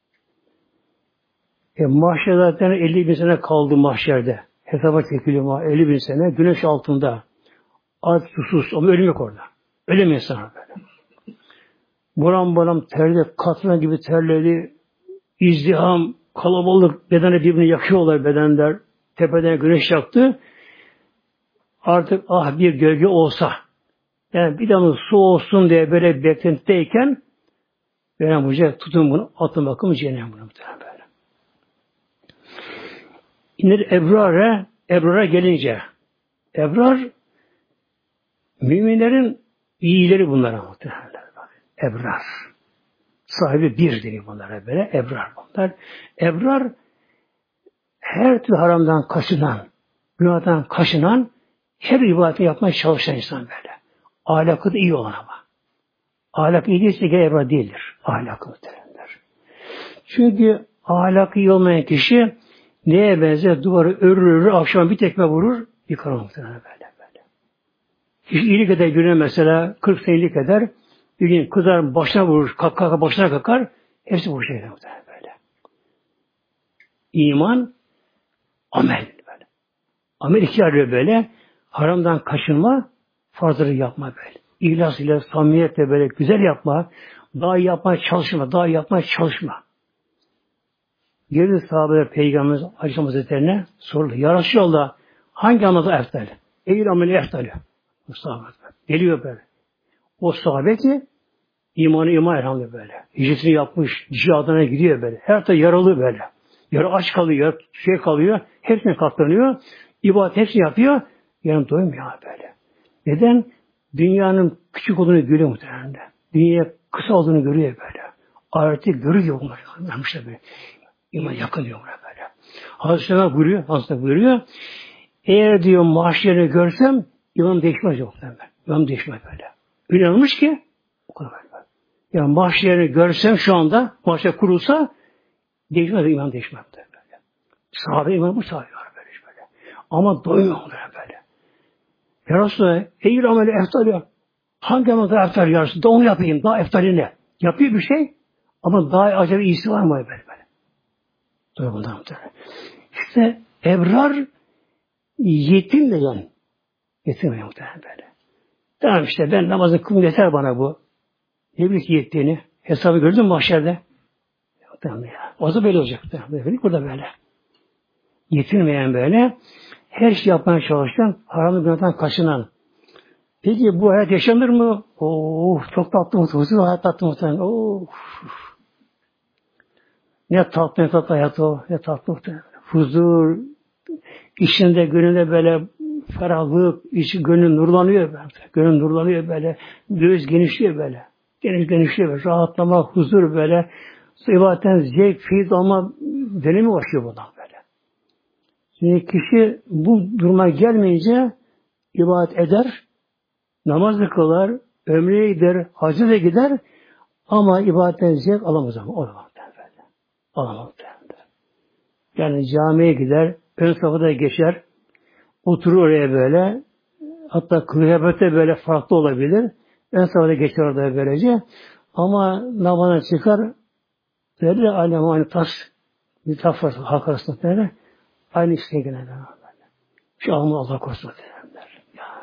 Mahşer zaten 50 bin sene kaldı mahşerde. Hesaba çekiliyor 50 bin sene. Güneş altında. Aç susuz ama ölüm yok orada. Ölüm insanlar böyle. Buram terledi, katran gibi terledi. İzdiham, kalabalık, bedene birbirini yakıyorlar bedenler. Tepeden güneş yaktı. Artık bir gölge olsa, yani bir damla su olsun diye böyle beklentideyken Mevlam Hoca tutun bunu, atın bakın cehennem bunu muhtemelen böyle. İnir Ebrar'a gelince, Ebrar, müminlerin iyileri bunlara muhtemelen. Ebrar. Sahibi bir deniyor bunlara böyle. Ebrar bunlar. Ebrar her türlü haramdan kaçınan, günahdan kaçınan, her ibadeti yapmaya çalışan insan böyle. Ahlakı da iyi olan ama. Ahlakı iyi değilse ebrar değildir. Ahlakı muhtemelenler. Çünkü ahlakı iyi olmayan kişi neye benzer? Duvarı örür, akşam bir tekme vurur, yıkar muhtemelen böyle. Kişi iyilik eder birine mesela 40 senelik eder. Bir gün kızar başına vurur, başına kakar. Hepsi bu şeyler böyle. İman, amel böyle. Amel 2 arıyor böyle. haramdan kaçınma, farzları yapma böyle. İhlas ile, samimiyetle böyle güzel yapma, daha iyi yapmaya çalışma, daha iyi yapmaya çalışma. Geldi sahabeler Peygamberimiz Aleyhisselam Hazretleri'ne soruldu. Ya Resulallah, hangi amelde eftal? Eyyül ameli eftal. Geliyor böyle. O sahabe ki imanı iman elhamdülillah böyle. Hicretini yapmış, cihadına gidiyor böyle. Her tarafı yaralı böyle. Yarı aç kalıyor, şey kalıyor. Hepsine katlanıyor. İbadet hepsini yapıyor. Yani doymuyor böyle. Neden? Dünyanın küçük olduğunu görüyor muhtemelen. Dünya kısa olduğunu görüyor böyle. Ahireti görüyor bunlar. Böyle. İman yakın diyor buna böyle. Hazreti Ömer buyuruyor. Eğer diyor mahşeri görsem iman değişmez yok muhtemelen. İman değişmez böyle. İnanmış ki o kadar böyle. Yani mahşeri görsem şu anda mahşer kurulsa değişmez, iman değişmez böyle. Sahabe iman bu sahabe var böyle. Ama doymuyor böyle. Ya Resulallah, eyyül ameli eftal. Hangi amel daha eftal ya Resulallah? Da onu yapayım. Daha eftali ne? Yapıyor bir şey ama daha acaba iyisi var mı böyle? Doygundan muhtemelen. İşte ebrar yetimle yani. Yetimle muhtemelen böyle. Tamam işte ben namazın kılım yeter bana bu. Ne bileyim ki yettiğini. Hesabı gördün mü mahşerde? Tamam ya. O da böyle olacak. Burada böyle. Yetinmeyen böyle. Her şey yapmaya çalışan, haramlı günahdan kaçınan. Peki bu hayat yaşanır mı? Çok tatlı muhtemelen. Hayat tatlı muhtemelen. Ne tatlı hayat o. Ne tatlı muhtemelen. Huzur, içinde gönlünde böyle ferahlık, içi gönül nurlanıyor böyle. Gönül nurlanıyor böyle. Göğüs genişliyor böyle. Genişliyor böyle. Rahatlama, huzur böyle. İbadetten zevk, feyiz alma dönemi başlıyor bundan böyle. Şimdi kişi bu duruma gelmeyince ibadet eder, namaz da kılar, ömreye gider, hacı da gider ama ibadetten zevk alamaz ama. Olamaz böyle. Alamaz böyle. Yani camiye gider, ön safhada geçer, oturur oraya böyle, hatta kıyafette böyle farklı olabilir. Ön safhada geçer orada böylece. Ama namaza çıkar, böyle aynı tas, bir tas var halk arasında böyle, aynı işe gelen böyle. Şu alma Allah korusun derler.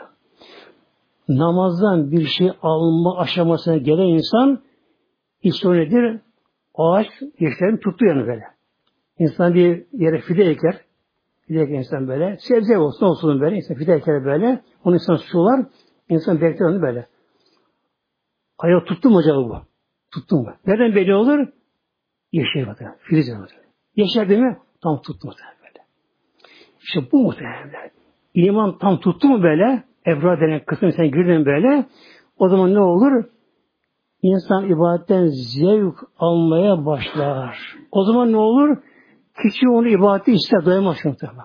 Namazdan bir şey alma aşamasına gelen insan, ilk nedir? Ağaç yeşillerini tuttu yani böyle. İnsan bir yere fide eker, insan böyle. Sebze olsun böyle. İnsan fide eker böyle. Onu insan sular. İnsan bekler onu böyle. Ayağı tuttu mu acaba bu? Tuttu mu? Nereden belli olur? Yeşil bakın. Filiz olur. Yeşil değil mi? Tam tuttu mu böyle. İşte bu muhtemelen. İman tam tuttu mu böyle? Ebrar denen kısmı sen girdin böyle. O zaman ne olur? İnsan ibadetten zevk almaya başlar. O zaman ne olur? Kişi onu ibadeti ister, doyamaz muhtemelen.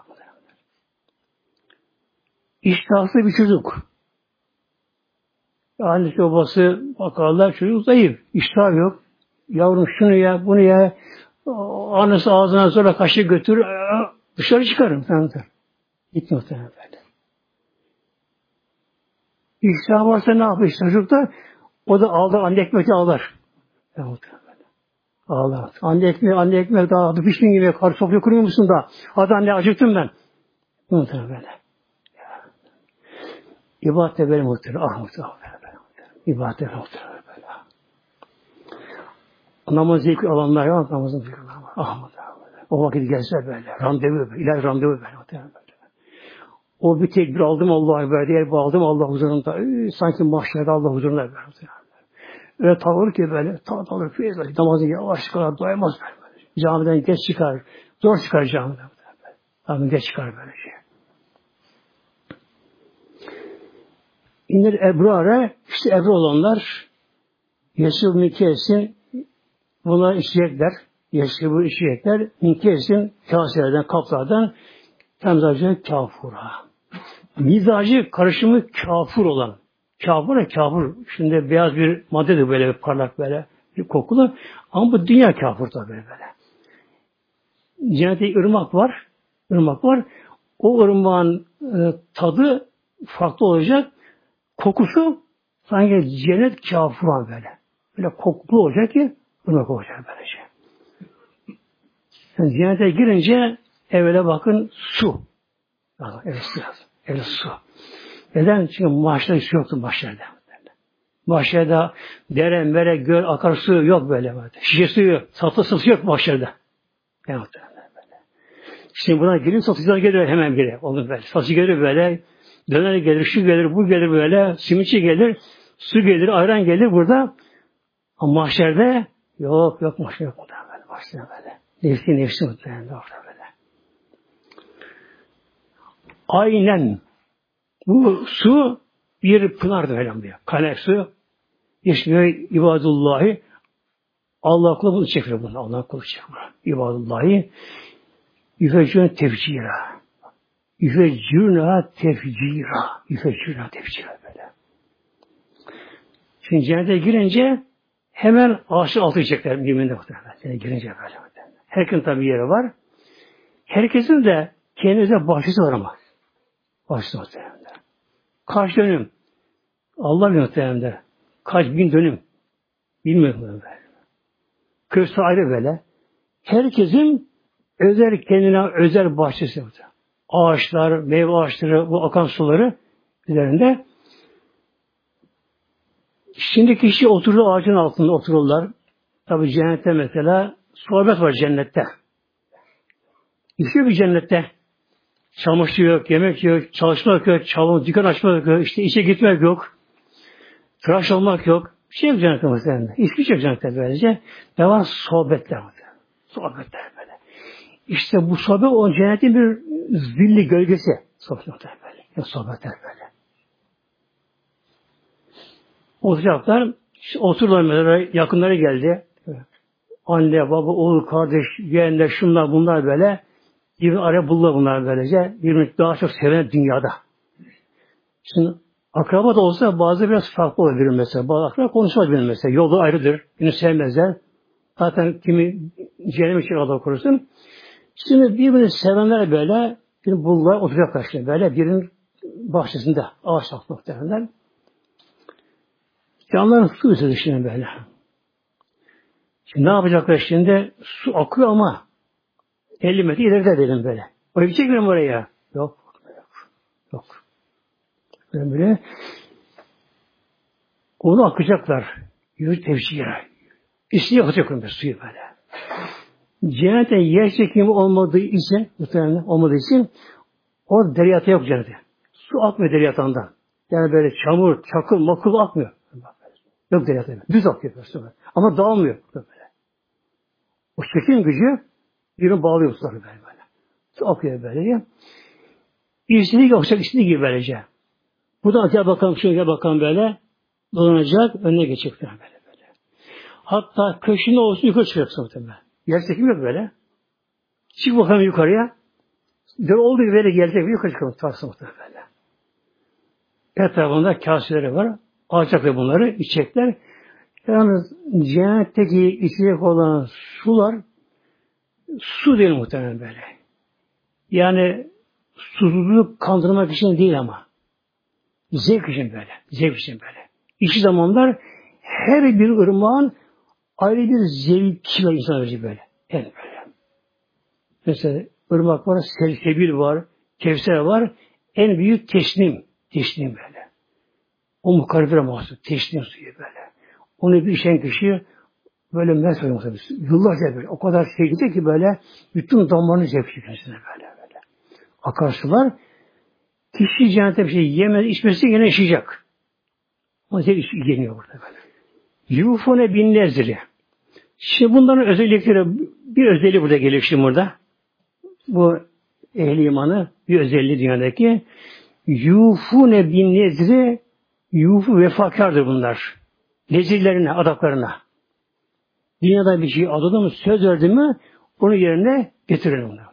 İştahsız bir çocuk. Annesi babası bakarlar, çocuk zayıf. İştah yok. Yavrum şunu ya, bunu ya. Annesi ağzına sonra kaşık götür, dışarı çıkarım. Gitmiyor muhtemelen böyle. İştah varsa ne yapıyor çocuk da? O da ağlar, anne ekmekte ağlar. Ağlar. Anne ekmek daha adı pişkin gibi karı sofraya kuruyor musun da? Hadi anne acıktım ben. Muhtemelen böyle. İbadet de böyle muhtemelen. Muhtemelen. İbadet de muhtemelen böyle. Namaz zevki alanlar var, namazın zevki alanlar var. O vakit gelse böyle. Randevu böyle. İlahi randevu böyle. Muhtemelen böyle. O bir tekbir aldım Allah'a böyle. Diğer aldım Allah huzurunda. Sanki mahşerde Allah huzurunda böyle. Öyle tavır ki böyle. Tavır feyiz böyle. Namazı yavaş kadar doyamaz böyle. Camiden geç çıkar. Zor çıkar camiden. Camiden geç çıkar böyle şey. İnir ebrara, işte ebru olanlar yeşil mikesin buna işleyecekler. Yeşil bu işleyecekler. Mikesin kaselerden, kaplardan temzacı kafura. Mizacı karışımı kafur olan. Kafur ne kafur? Şimdi beyaz bir madde de böyle parlak böyle bir kokulu. Ama bu dünya kafur da böyle. Cennette ırmak var. Irmak var. O ırmağın tadı farklı olacak. Kokusu sanki cennet kafura böyle. Böyle kokulu olacak ki ırmak olacak böylece. Yani cennete girince evvela bakın su. Evet su. Evet su. Neden? Çünkü mahşerde su yoktu mahşerde. Mahşerde dere, mere, göl, akarsu yok böyle. Şişe suyu, satı sıvısı yok mahşerde. Yani böyle. Şimdi buna girin, satıcılar gelir hemen biri. Olur böyle. Satıcı gelir böyle. Döner gelir, şu gelir, bu gelir böyle. Simitçi gelir, su gelir, ayran gelir burada. Ama mahşerde yok mahşerde yok. Böyle. Mahşerde böyle. Nefsi muhtemelen orada böyle. Aynen. Bu su bir pınardır böyle diyor. Kaynak su. Yaşmıyor ibadullahi. Allah kulu bunu çekiyor bunu. Allah kulu çekiyor. İbadullahi. Yüfecürne tefcira. Yüfecürne tefcira. Yüfecürne tefcira böyle. Şimdi cennete girince hemen ağaçın altı yiyecekler müminler muhtemelen. Yani girince böyle. Herkesin tabi yeri var. Herkesin de kendinize bahçesi var ama. Bahçesi muhtemelen. Kaç dönüm? Allah bilir muhtemelen. Kaç bin dönüm? Bilmiyorum böyle. Köşesi ayrı böyle. Herkesin özel kendine özel bahçesi var. Ağaçlar, meyve ağaçları, bu akan suları üzerinde. Şimdi kişi oturur ağacın altında otururlar. Tabi cennette mesela sohbet var cennette. İşte bir cennette. Çamaşır yok, yemek yok, çalışmak yok, dükkan açmak yok, işte işe gitmek yok, tıraş olmak yok. Bir şey yok cennette mesela. Hiçbir şey yok cennette böylece. Ne var? Sohbetler var. Sohbetler böyle. İşte bu sohbet o cennetin bir zilli gölgesi. Sohbetler böyle. Yani sohbetler böyle. Oturacaklar. İşte otururlar mesela yakınları geldi. Anne, baba, oğul, kardeş, yeğenler, şunlar bunlar böyle. Birbirini araya bulurlar bunlar böylece. Birbirini daha çok seven dünyada. Şimdi akraba da olsa bazı biraz farklı olabilir mesela. Bazı akraba konuşmaz benim mesela. Yolu ayrıdır. Birini sevmezler. Zaten kimi cehennem için Allah korusun. Şimdi birbirini sevenler böyle birini bulurlar, oturacaklar şimdi böyle birinin bahçesinde ağaç altında muhtemelen. Canların su üstü şimdi böyle. Şimdi ne yapacaklar şimdi? Su akıyor ama 50 metre ileride dedim böyle. Ölecek miyim oraya? Yok. Böyle onu akacaklar. Yüz tevşiye. İçine akacaklar suyu böyle. Cennette yer çekimi olmadığı için, muhtemelen olmadığı için orada deryatı yok cennette. Su akmıyor deryatandan. Yani böyle çamur, çakıl, makul akmıyor. Yok deryatı. Düz akıyor böyle. Ama dağılmıyor böyle. O çekim gücü birini bağlıyor suları böyle. Su akıyor böylece. İstediği gibi akacak, istediği gibi böylece. Buradan gel bakalım, şöyle gel bakalım böyle. Dolanacak, önüne geçecek böyle. Hatta köşünde olsun yukarı çıkacaksın muhtemelen. Yer çekim yok böyle. Çık bakalım yukarıya. Olduğu gibi böyle gelecek bir yukarı çıkalım. Tarsın muhtemelen böyle. Etrafında kaseleri var. Alacaklar bunları, içecekler. Yalnız cennetteki içecek olan sular su değil muhtemelen böyle. Yani susuzluğu kandırmak için değil ama. Zevk için böyle. Zevk için böyle. İşi zamanlar her bir ırmağın ayrı bir zevki var insan verecek böyle. En böyle. Mesela ırmak var, Selsebil var, Kevser var. En büyük teşnim. Teşnim böyle. O mukarrefere mahsus. Teşnim suyu böyle. Onu bir içen kişi böyle mest oluyor. Yıllarca böyle. O kadar sevgili ki böyle bütün damarını zevk kendisine böyle. Akarsular kişi cennette bir şey yemez, içmesi yine yaşayacak. O zevk geliyor burada böyle. Yufune bin nezri. Şimdi bunların özellikleri, bir özelliği burada geliyor şimdi burada. Bu ehli imanı bir özelliği dünyadaki. Yufune bin nezri, yufu vefakardır bunlar. Nezirlerine, adaklarına. Dünyada bir şey adadı mı, söz verdi mi, onun yerine getirir bunlar.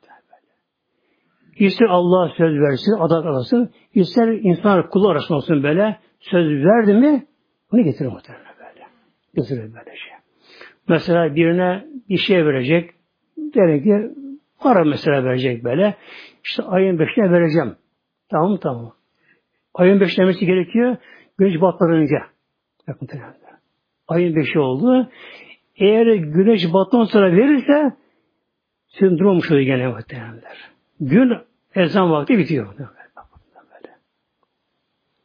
İster Allah söz versin, adak alasın, ister insanlar kulu arasında olsun böyle, söz verdi mi, onu getirir muhtemelen böyle. Getirir böyle şey. Mesela birine bir şey verecek, der ki, para mesela verecek böyle, işte ayın 5'ine vereceğim. Tamam. Ayın 5'ine vermesi gerekiyor, güneş batmadan önce. Bakın ayın 5'i oldu. Eğer güneş batmadan sonra verirse, sündürüm olmuş oluyor gene muhtemelenler. Gün ezan vakti bitiyor. Böyle.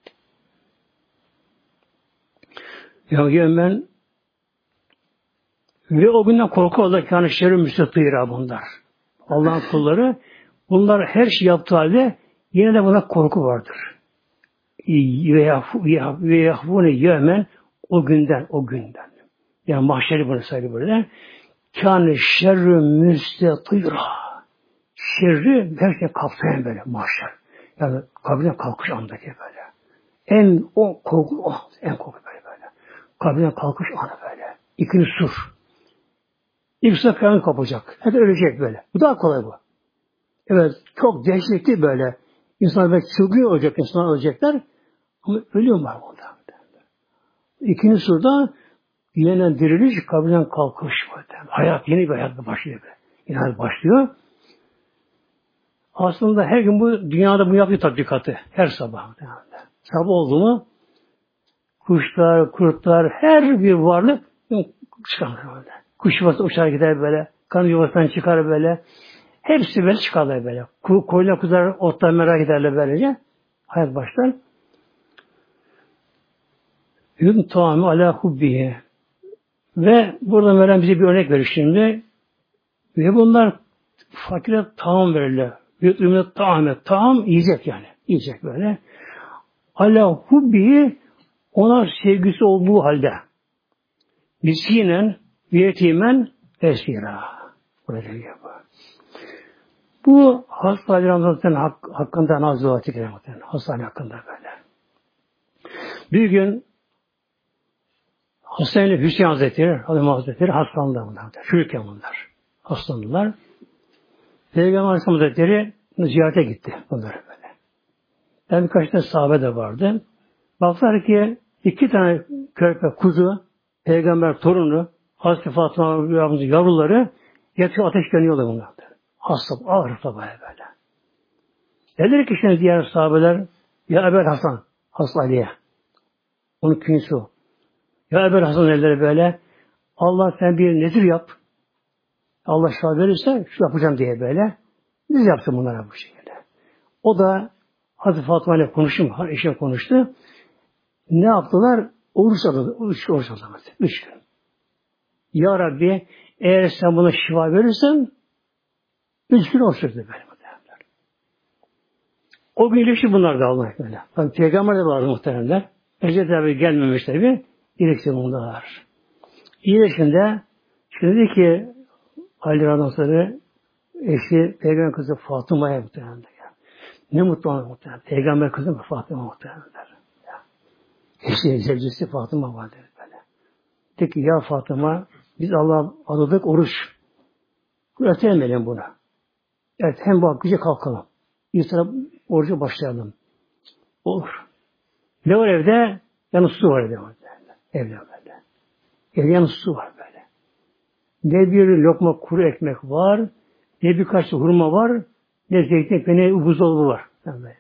Ya Yemen ve o günden korkuyorlar ki yani şerri müstetîra bunlar. Allah'ın kulları bunlar her şey yaptığı halde yine de buna korku vardır. Ve yahvune yemen o günden. Yani mahşeri bunu sayılır böyle. Kâne şerrü müstetîra. Şerri her şey kapsayan böyle mahşer. Yani kabirden kalkış andaki böyle. En korku böyle. Kabirden kalkış anı böyle. İkinci sur. İlk sur kıyamet kopacak. Herkes ölecek böyle. Bu daha kolay bu. Evet, çok dehşetli böyle. İnsanlar belki çılgın olacak, insanlar ölecekler. Ama ölüyorlar burada. İkinci surda yeniden diriliş, kabirden kalkış. Hayat, yeni bir hayat başlıyor. İnanç başlıyor. Aslında her gün bu dünyada bu yapıyor tatbikatı. Her sabah. Sabah oldu mu kuşlar, kurtlar, her bir varlık çıkar böyle. Kuş yuvası uçar gider böyle. Kanı yuvasından çıkar böyle. Hepsi böyle çıkarlar böyle. Koyunlar kuzular otlar merak ederler böylece. Hayat başlar. Yun tamamı ala hubbihi. Ve burada Meryem bize bir örnek verir şimdi. Ve bunlar fakire taam verirler. Yut'umne taam yiyecek yani. Yiyecek böyle. Ala hubbihi ona sevgisi olduğu halde. Miskinen, yetimen, esira. Burada diyor bu. Bu hasta Ali Ramazan'ın hakkında nazıvatı kelimeten. Hastane hakkında böyle. Bir gün Hastane Hüseyin Hazretleri, Adem Hazretleri hastalandı bunlar. Çocukken bunlar. Hastalandılar. Peygamber Aleyhisselam Hazretleri ziyarete gitti bunları böyle. Yani birkaç tane sahabe de vardı. Baktılar ki 2 tane körpe kuzu, peygamber torunu, Hazreti Fatıma yavruları yatıyor ateş yanıyorlar bunlar. Hasta, ağır hasta böyle. Dediler ki işte diğer sahabeler, ya Ebel Hasan, Hasta Ali'ye. Onun künyesi o. Ya Ebel Hasan elleri böyle, Allah sen bir nezir yap. Allah şifa verirse şu yapacağım diye böyle. Biz yaptım bunlara bu şekilde. O da Hazreti Fatıma ile konuştum, eşim konuştu. Ne yaptılar? Oruç aldı. 3 oruç aldı. 3 gün. Ya Rabbi eğer sen buna şifa verirsen 3 gün oruç tuttu böyle. O gün iyileşti bunlar da Allah böyle. Tabii peygamber de vardı muhteremler. Ecel tabi gelmemiş tabi. İyileşti bunlar. İyileşinde şimdi dedi ki Ali Radyansarı eşi peygamber kızı Fatıma'ya muhteremler. Ne mutlu ona muhteremler. Peygamber kızı Fatıma muhteremler. Eşi zevcesi Fatıma vardı böyle. Dedi ki ya Fatıma biz Allah'a adadık oruç. Ötemeyelim buna. Evet hem bu gece kalkalım. İnsana oruca başlayalım. Olur. Ne var evde? Yalnız su var evde. Evde böyle. Evde yalnız su var böyle. Ne bir lokma kuru ekmek var, ne birkaç hurma var, ne zeytin ne buzdolabı var. Böyle.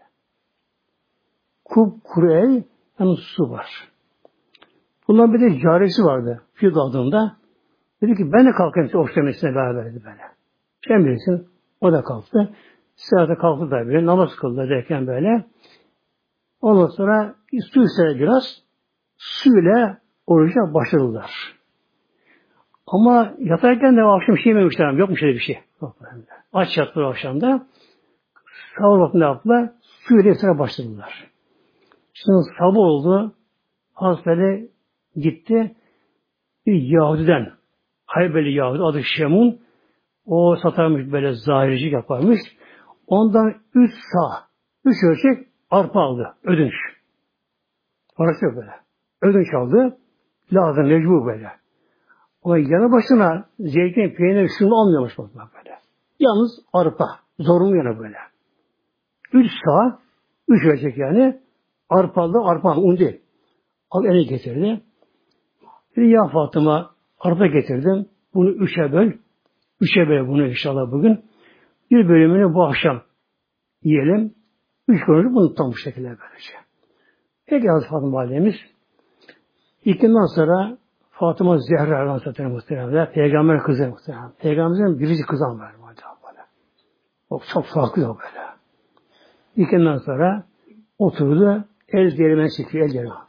Kuru ev, yalnız su var. Bundan bir de carisi vardı. Fiyat adında. Dedi ki ben de kalkayım oruç demesine beraber dedi böyle. Sen bilirsin. O da kalktı. Sırada kalktı da böyle. Namaz kıldı derken böyle. Ondan sonra su istedi biraz. Suyla oruca başladılar. Ama yatarken de akşam şey yememişler. Yokmuş öyle bir şey. Aç yattılar akşamda. Sabah vaktinde yaptılar. Suyla iftara başladılar. Şimdi sabah oldu. Hastane gitti. Bir Yahudi'den Haybeli Yahudi adı Şemun o satarmış böyle zahircilik yaparmış. Ondan 3 sağ 3 ölçek arpa aldı. Ödünç. Parası yok böyle. Ödünç aldı. Lazım mecbur böyle. O yanı başına zeytin, peynir, şunu almıyormuş bak böyle. Yalnız arpa. Zorunlu yana böyle. 3 sağ 3 ölçek yani arpa aldı. Arpa un değil. Al ele getirdi. Dedi ya Fatıma arpa getirdim. Bunu 3'e böl. 3'e böl bunu inşallah bugün. Bir bölümünü bu akşam yiyelim. 3 gün bunu tam bu şekilde böylece. Peki Hazreti Fatıma Validemiz İkinden sonra Fatıma Zehra Hazretleri muhtemelen Peygamber kızı muhtemelen. Peygamberimizin biricik kızı var böyle. O çok farklı o böyle. İkinden sonra oturdu el değirmeni çekiyor el değirmeni.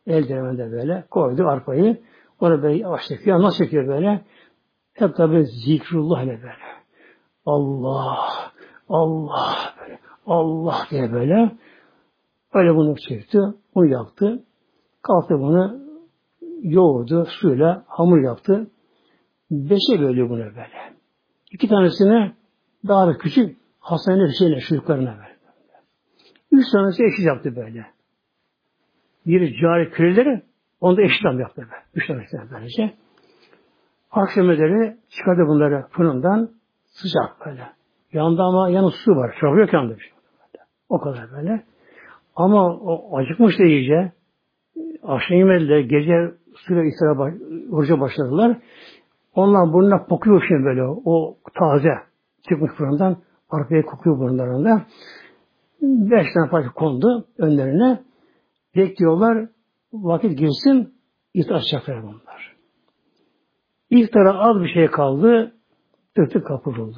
El değirmeninde böyle koydu arpayı. Onu böyle yavaş çekiyor. Nasıl çekiyor böyle? Hep tabi zikrullah ile böyle. Allah, Allah, böyle. Allah diye böyle. Öyle bunu çekti. Bunu yaptı. Kalktı bunu yoğurdu. Suyla hamur yaptı. 5'e bölüyor bunu böyle. 2 tanesine daha da küçük hastanede şeyle çocuklarına böyle. 3 tanesi eşit yaptı böyle. Bir cari küreleri onu da eşit yaptı böyle. 3 tanesi böylece. Akşam üzeri çıkardı bunları fırından sıcak böyle. Yanında ama yanı su var. Çorba yok yanında bir şey. O kadar böyle. Ama o acıkmış da iyice. Akşam yemediler. Gece suyla iftara oruca başladılar. Onlar burnuna kokuyor şimdi böyle. O taze çıkmış fırından. Arpaya kokuyor burnlarında. 5 tane parça kondu önlerine. Bekliyorlar. Vakit girsin. İftar açacaklar bunlar. İftara az bir şey kaldı. Döktü kapatıldı.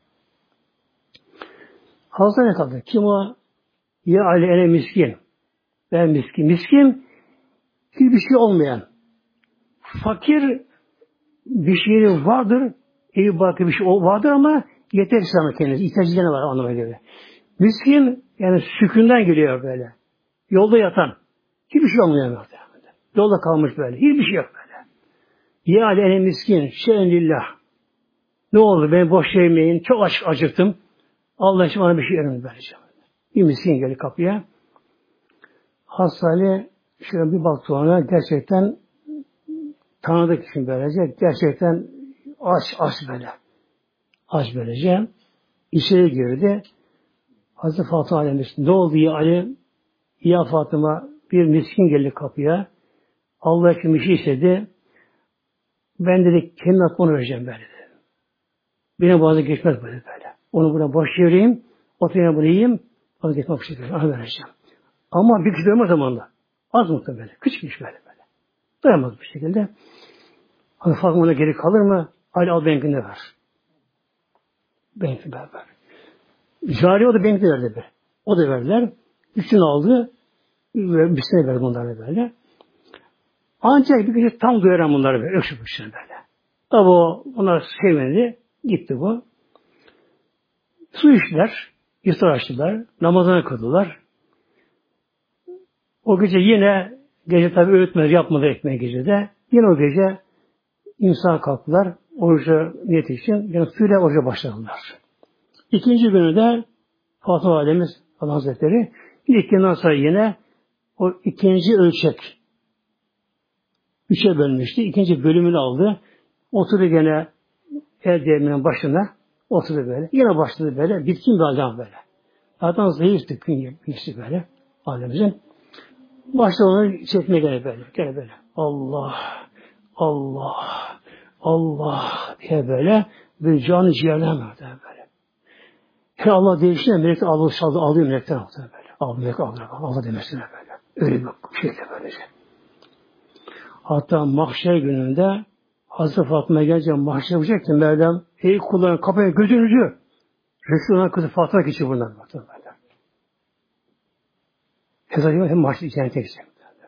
Hazır ne kaldı? Kim o? Ya Ali ene miskin. Ben miskin. Miskin hiçbir şey olmayan. Fakir bir şeyi vardır. İyi bakı bir şey vardır ama yeter sana kendisi. İhtiyacı var anlamına göre. Miskin yani sükünden geliyor böyle. Yolda yatan. Hiçbir şey olmuyor. Yolda kalmış böyle. Hiçbir şey yok böyle. Ya Ali ene miskin. Şeyen lillah. Ne oldu? Ben boş yemeyin. Çok acıktım. Allah için bana bir şey verin böylece. Bir miskin geldi kapıya. Hastane şöyle bir baktı ona. Gerçekten tanıdık için böylece. Gerçekten aç böyle. Aç böylece. İçeri girdi. Hazreti Fatıma Validemiz ne oldu ya Ali? Ya Fatıma bir miskin geldi kapıya. Allah için bir şey istedi. Ben dedi kendi aklıma vereceğim böyle dedi. Benim boğazı geçmez böyle. Onu buna boş çevireyim. Oturayım bunu yiyeyim. Boğazı geçmez bir şey değil. Ona vereceğim. Ama bir kişi doyamaz zamanla. Az mı böyle? Küçük iş böyle. Doyamaz bir şekilde. Hani Fatıma ona geri kalır mı? Ali al benimkini ver. Benimkini ver. Cari o da benimkini verdi be. O da verdiler. Üçünü aldı. Bir sene verdi bunlara böyle. Ancak bir kişi tam doyaran bunları böyle. Öksüp böyle. Tabi o ona sevmedi. Gitti bu. Su içtiler. İftar açtılar. Namazını kıldılar. O gece yine gece tabi öğütmez yapmadı ekmeği gecede. Yine o gece insan kalktılar. Oruca niyet için. Yine suyla oruca başladılar. İkinci günü de Fatıma Validemiz Allah Hazretleri ilk günden sonra yine o ikinci ölçek 3'e bölmüştü. İkinci bölümünü aldı. Oturdu gene el değirmenin başına. Oturdu böyle. Yine başladı böyle. Bitkin bir adam böyle. Zaten zayıftı künyesi böyle. Alemimizin. Başta onu çekmeye gene böyle. Gene böyle. Allah, Allah, Allah diye böyle. Bir canı ciğerden böyle. Her Allah değiştiğinde melekler alıyor melekler böyle. Melek alıyor. Allah demesine böyle. Öyle bir şeyle böylece. Hatta mahşer gününde Hazreti Fatıma gelince mahşer yapacaktı Mevlam. Ey kullarım kapaya gözünüzü. Resulullah kızı Fatıma geçiyor bundan. Böyle. Hesap hem mahşer içine çekecek.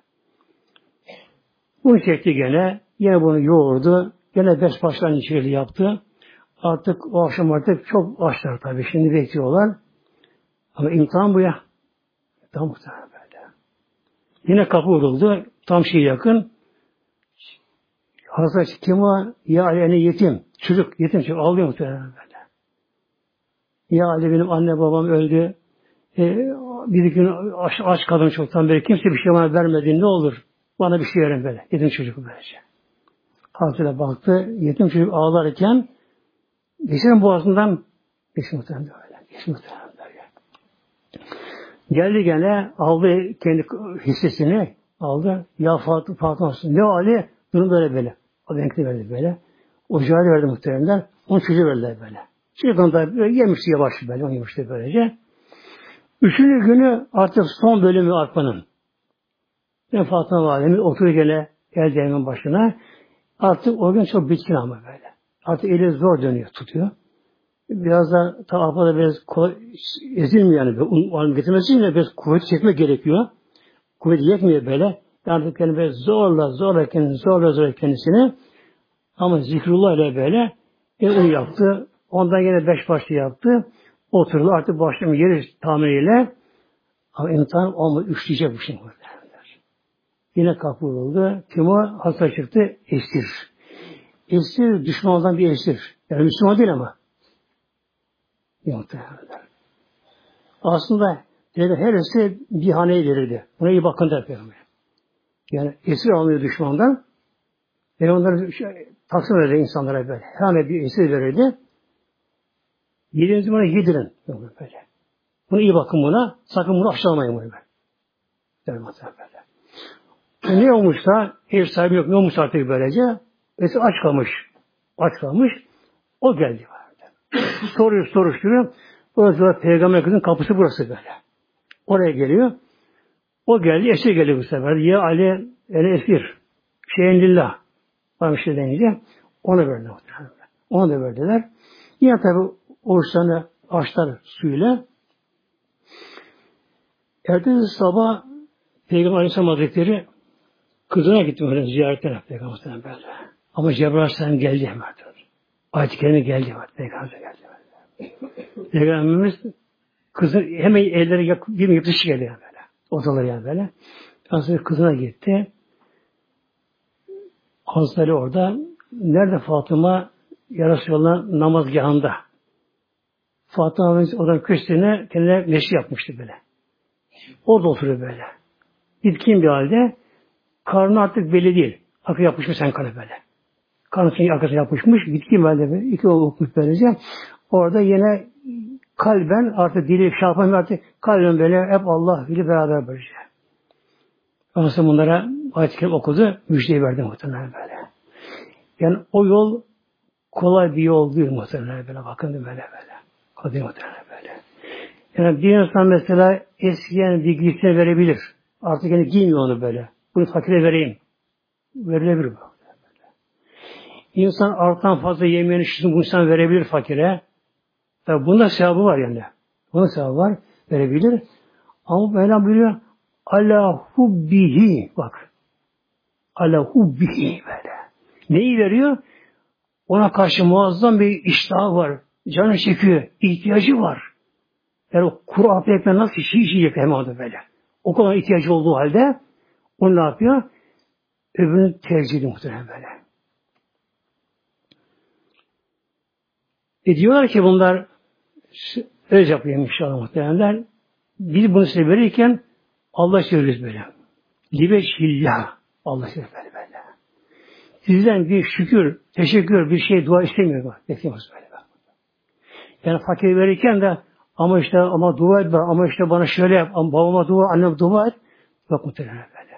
Bunu çekti gene. Yine bunu yoğurdu. Gene 5 başlarını içeri yaptı. Artık o akşam artık çok açlar tabii. Şimdi bekliyorlar. Ama imtihan bu ya. Tam muhtemelen böyle. Yine kapı vuruldu. Tam yakın. Hazreti kim o? Ya Ali yetim. Çocuk ağlıyor muhtemelen böyle. Ya Ali benim anne babam öldü. Bir gün aç kaldım çoktan beri. Kimse bir şey bana vermedi. Ne olur? Bana bir şey verin böyle. Yetim çocuk böylece. Hazreti baktı. Yetim çocuk ağlarken geçen boğazından geçti muhtemelen böyle. Geçti muhtemelen böyle. Geldi gene aldı kendi hissesini aldı. Ya Fatıma ne Ali? Durum böyle. O renkli verdi böyle. O cari verdi muhteremler. Onu çocuğu verdiler böyle. Çocuk da yemişti yavaş böyle. Onu yemişti böylece. Üçüncü günü artık son bölümü arpanın. Ben Fatıma Validemiz oturuyor gene el değirmenin başına. Artık o gün çok bitkin ama böyle. Artık eli zor dönüyor, tutuyor. Biraz da arpada biraz kolay, ezilmiyor yani. Un getirmesi için biraz kuvvet çekmek gerekiyor. Kuvvet yetmiyor böyle. Yani kendine zorla kendisini ama zikrullah ile böyle onu yaptı. Ondan yine 5 parça yaptı. Oturdu artık başlamış yeri tamiriyle ama imtihan olmadı. Üşleyecek bu şey. Yine kapı vuruldu. Kim o? Hasta çıktı. Esir. Esir düşmandan bir esir. Yani Müslüman değil ama. Muhtemelen. Aslında her esir bir haneye verirdi. Buna iyi bakın der Peygamber. Yani esir alınıyor düşmandan. Onları taksim eder insanlara böyle. Hane bir esir verirdi. Yediğinizi bana yedirin. Böyle. Bunu iyi bakın buna. Sakın bunu aşağılamayın bunu böyle. Böyle. Ne olmuş da ev sahibi yok. Ne olmuş artık böylece? Esir aç kalmış. O geldi. Soruşturuyor. Burası Peygamber kızın kapısı burası böyle. Oraya geliyor. O geldi. Esir geliyor bu sefer. Ya Ali esir. Şeyin lillah. Var bir şey denince onu verdiler. Onu da verdiler. Yine tabi oruçlarını açtılar suyla. Ertesi sabah Peygamber Aleyhisselam Hazretleri kızına gitti böyle ziyaretine Peygamber'den böyle. Ama Cebrail Aleyhisselam geldi hemen. Ayet-i Kerime geldi. Peygamber geldi. Peygamberimiz kızın hemen elleri bir yapışı geliyor böyle. Odaları yani böyle. Aslında kızına gitti. Hazretleri orada. Nerede Fatıma? Ya Resulallah namazgahında. Fatıma odanın köşesine kendine neşri yapmıştı böyle. Orada oturuyor böyle. Bitkin bir halde. Karnı artık belli değil. Akı yapışmış sen kanı böyle. Karnısının arkasına yapışmış. Bitkin bir halde böyle. İki oğul okumuş böylece. Orada yine kalben artık dili şey yapamıyor artık. Kalben böyle hep Allah ile beraber böylece. Ondan bunlara ayet-i kerime okudu. Müjdeyi verdi muhtemelen böyle. Yani o yol kolay bir yol değil muhtemelen böyle. Bakın böyle. Kolay muhtemelen böyle. Yani bir insan mesela eskiyen bir giysini verebilir. Artık yani giymiyor onu böyle. Bunu fakire vereyim. Verilebilir bu. İnsan artan fazla yemeğini şunu bunu insan verebilir fakire. Tabi bunda sevabı var yani. Bunun sevabı var. Verebilir. Ama Mevlam buyuruyor ala hubbihi bak. Ala hubbihi böyle. Neyi veriyor? Ona karşı muazzam bir iştahı var. Canı çekiyor. İhtiyacı var. Yani o kuru apı ekmeği nasıl yiyecek hemen orada böyle. O kadar ihtiyacı olduğu halde onu ne yapıyor? Öbürünü tercih ediyor muhtemelen böyle. Diyorlar ki bunlar öyle yapıyor inşallah muhtemelen. Biz bunu size verirken Allah söylüyoruz böyle. Libeşillah. Allah söylüyor böyle. Sizden bir şükür, teşekkür, bir şey dua istemiyor bak. Bekliyoruz böyle bak. Yani fakir verirken de ama dua et ama işte bana şöyle yap, ama babama dua, anneme dua et. Yok muhtemelen böyle.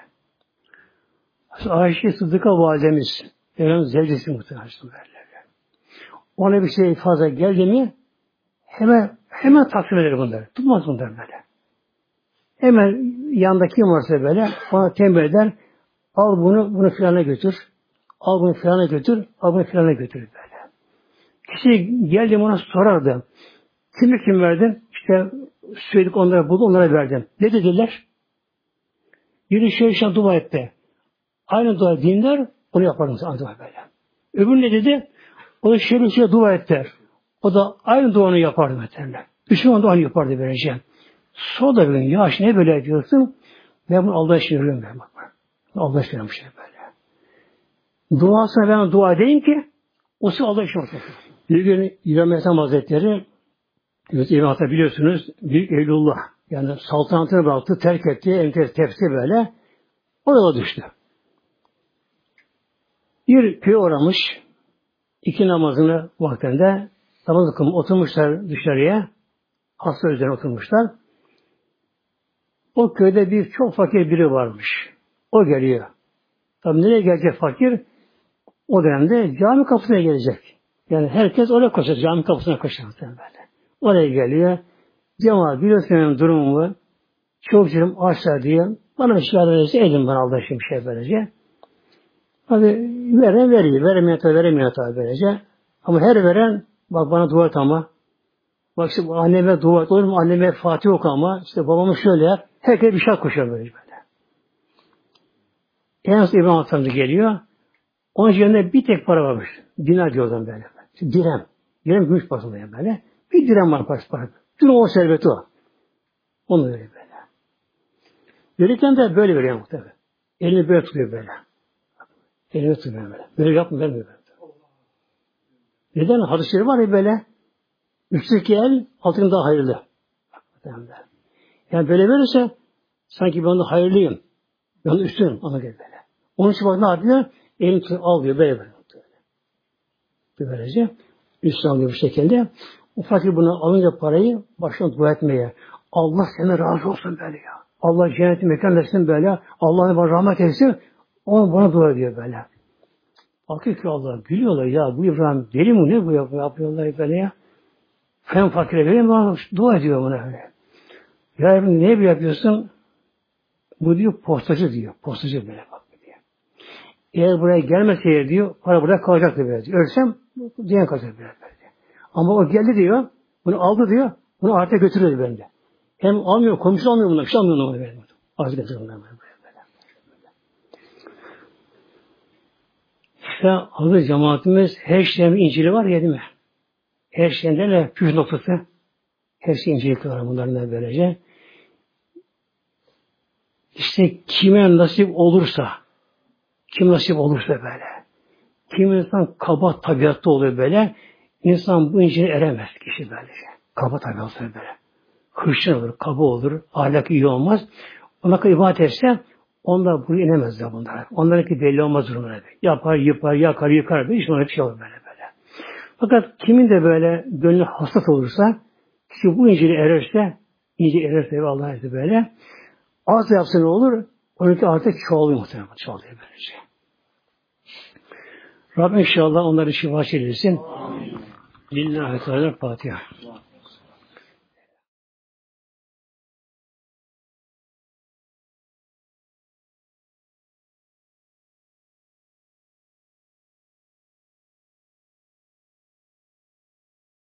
Ayşe Sıddık'a validemiz, Efendimiz zevcesi muhtemelen böyle. Ona bir şey fazla geldi mi hemen taksim eder bunları. Tutmaz bunları böyle. Hemen yanındaki kim varsa böyle ona tembih eder. Al bunu filana götür. Al bunu filana götür. Al bunu filana götür böyle. Kişi geldi ona sorardı. Kim verdin? İşte söyledik onlara buldu onlara verdim. Ne dediler? Biri şöyle dua etti. Aynı dua dinler onu yapardım aynı dua böyle. Öbürü ne dedi? O da şöyle dua etti. O da aynı duanı yapardı mesela. Üçüncü duanı yapardı böylece. Sonra da bir gün ya ne böyle yapıyorsun? Ben bunu Allah'a şiiriyorum ben bak. Allah'a şiiriyorum şey böyle. Duasına ben dua edeyim ki o size Allah'a şiiriyorum. Bir gün İbrahim Aleyhisselam Hazretleri İbrahim Hatta biliyorsunuz Büyük Evlullah yani saltanatını bıraktı, terk etti, tepsi böyle o yola düştü. Bir köy uğramış, iki namazını vaktinde namaz kılmış, oturmuşlar dışarıya, hasta üzerine oturmuşlar. O köyde bir çok fakir biri varmış. O geliyor. Tabii nereye gelecek fakir? O dönemde cami kapısına gelecek. Yani herkes oraya koşacak, cami kapısına koşacak böyle. Oraya geliyor. Cemaat biliyorsun benim durumumu. Çok canım aşağı diye. Bana bir şey edin bana Allah için bir şey böylece. Hadi veren veriyor. Veremiyor tabi böylece. Ama her veren bak bana dua et ama. Bak işte anneme dua et olur mu? Anneme Fatih oku ama. İşte babamı şöyle yap. Herkes bir şey koşuyor böyle. En son İbrahim Efendimiz geliyor. Onun cebinde bir tek para varmış. Dinar diyorlar böyle. Dirhem. Dirhem gümüş parasında böyle. Bir dirhem var para. Bütün o serveti o. Onu veriyor böyle. Verirken de böyle veriyor muhtemelen. Elini böyle tutuyor böyle. Elini tutuyor böyle. Böyle yapmıyor, vermiyor böyle. Neden? Hadisleri var ya böyle. Üstteki el altın daha hayırlı. Yani böyle verirse sanki ben de hayırlıyım. Ben de üstünüm. Ona göre böyle. Onun için bak ne yapıyor? Elini tutuyor, alıyor böyle. Böylece üstüne alıyor bu şekilde. O fakir bunu alınca parayı başına dua etmeye. Allah seni razı olsun böyle ya. Allah cenneti mekan versin böyle. Allah'ın bana rahmet etsin. O bana dua ediyor böyle. Bakıyor ki Allah gülüyorlar ya. Bu İbrahim deli mi ne bu yapıyorlar böyle ya. Fen fakire vereyim bana dua ediyor buna öyle. Ya Rabbi ne yapıyorsun? Bu diyor postacı diyor. Postacı böyle bak diyor. Eğer buraya gelmeseydi diyor para burada kalacaktı böyle diyor. Ölsem diyen kalacak böyle diyor. Ama o geldi diyor. Bunu aldı diyor. Bunu artık götürüyor bende. Hem almıyor, komşu almıyor bunlar. Bir şey almıyor bunlar böyle. Artık götürüyor bunlar böyle. İşte adı cemaatimiz her şeyin İncil'i var ya değil mi? Her şeyin de püf noktası. Her şey İncil'de var bunların da böylece. İşte kime nasip olursa, kim nasip olursa böyle. Kim insan kaba tabiatlı oluyor böyle. İnsan bu İncil'e eremez kişi böylece. Kaba tabiatlı böyle. Hırçın olur, kaba olur, ahlakı iyi olmaz. Ona kadar ibadet etse onlar buraya inemezler bunlar. Onlarınki belli olmaz durumları. Yapar, yıpar, yakar, yıkar. Hiç ona bir şey olur böyle. Fakat kimin de böyle gönlü hassas olursa, kişi bu İncil'e ererse, İncil ererse Allah'a izniyle böyle, az yapsa ne olur? Onunki artık çoğalıyor muhtemelen. Çoğalıyor böylece. Rabbim inşallah onları şifa çevirsin. Lillahi Teala Fatiha.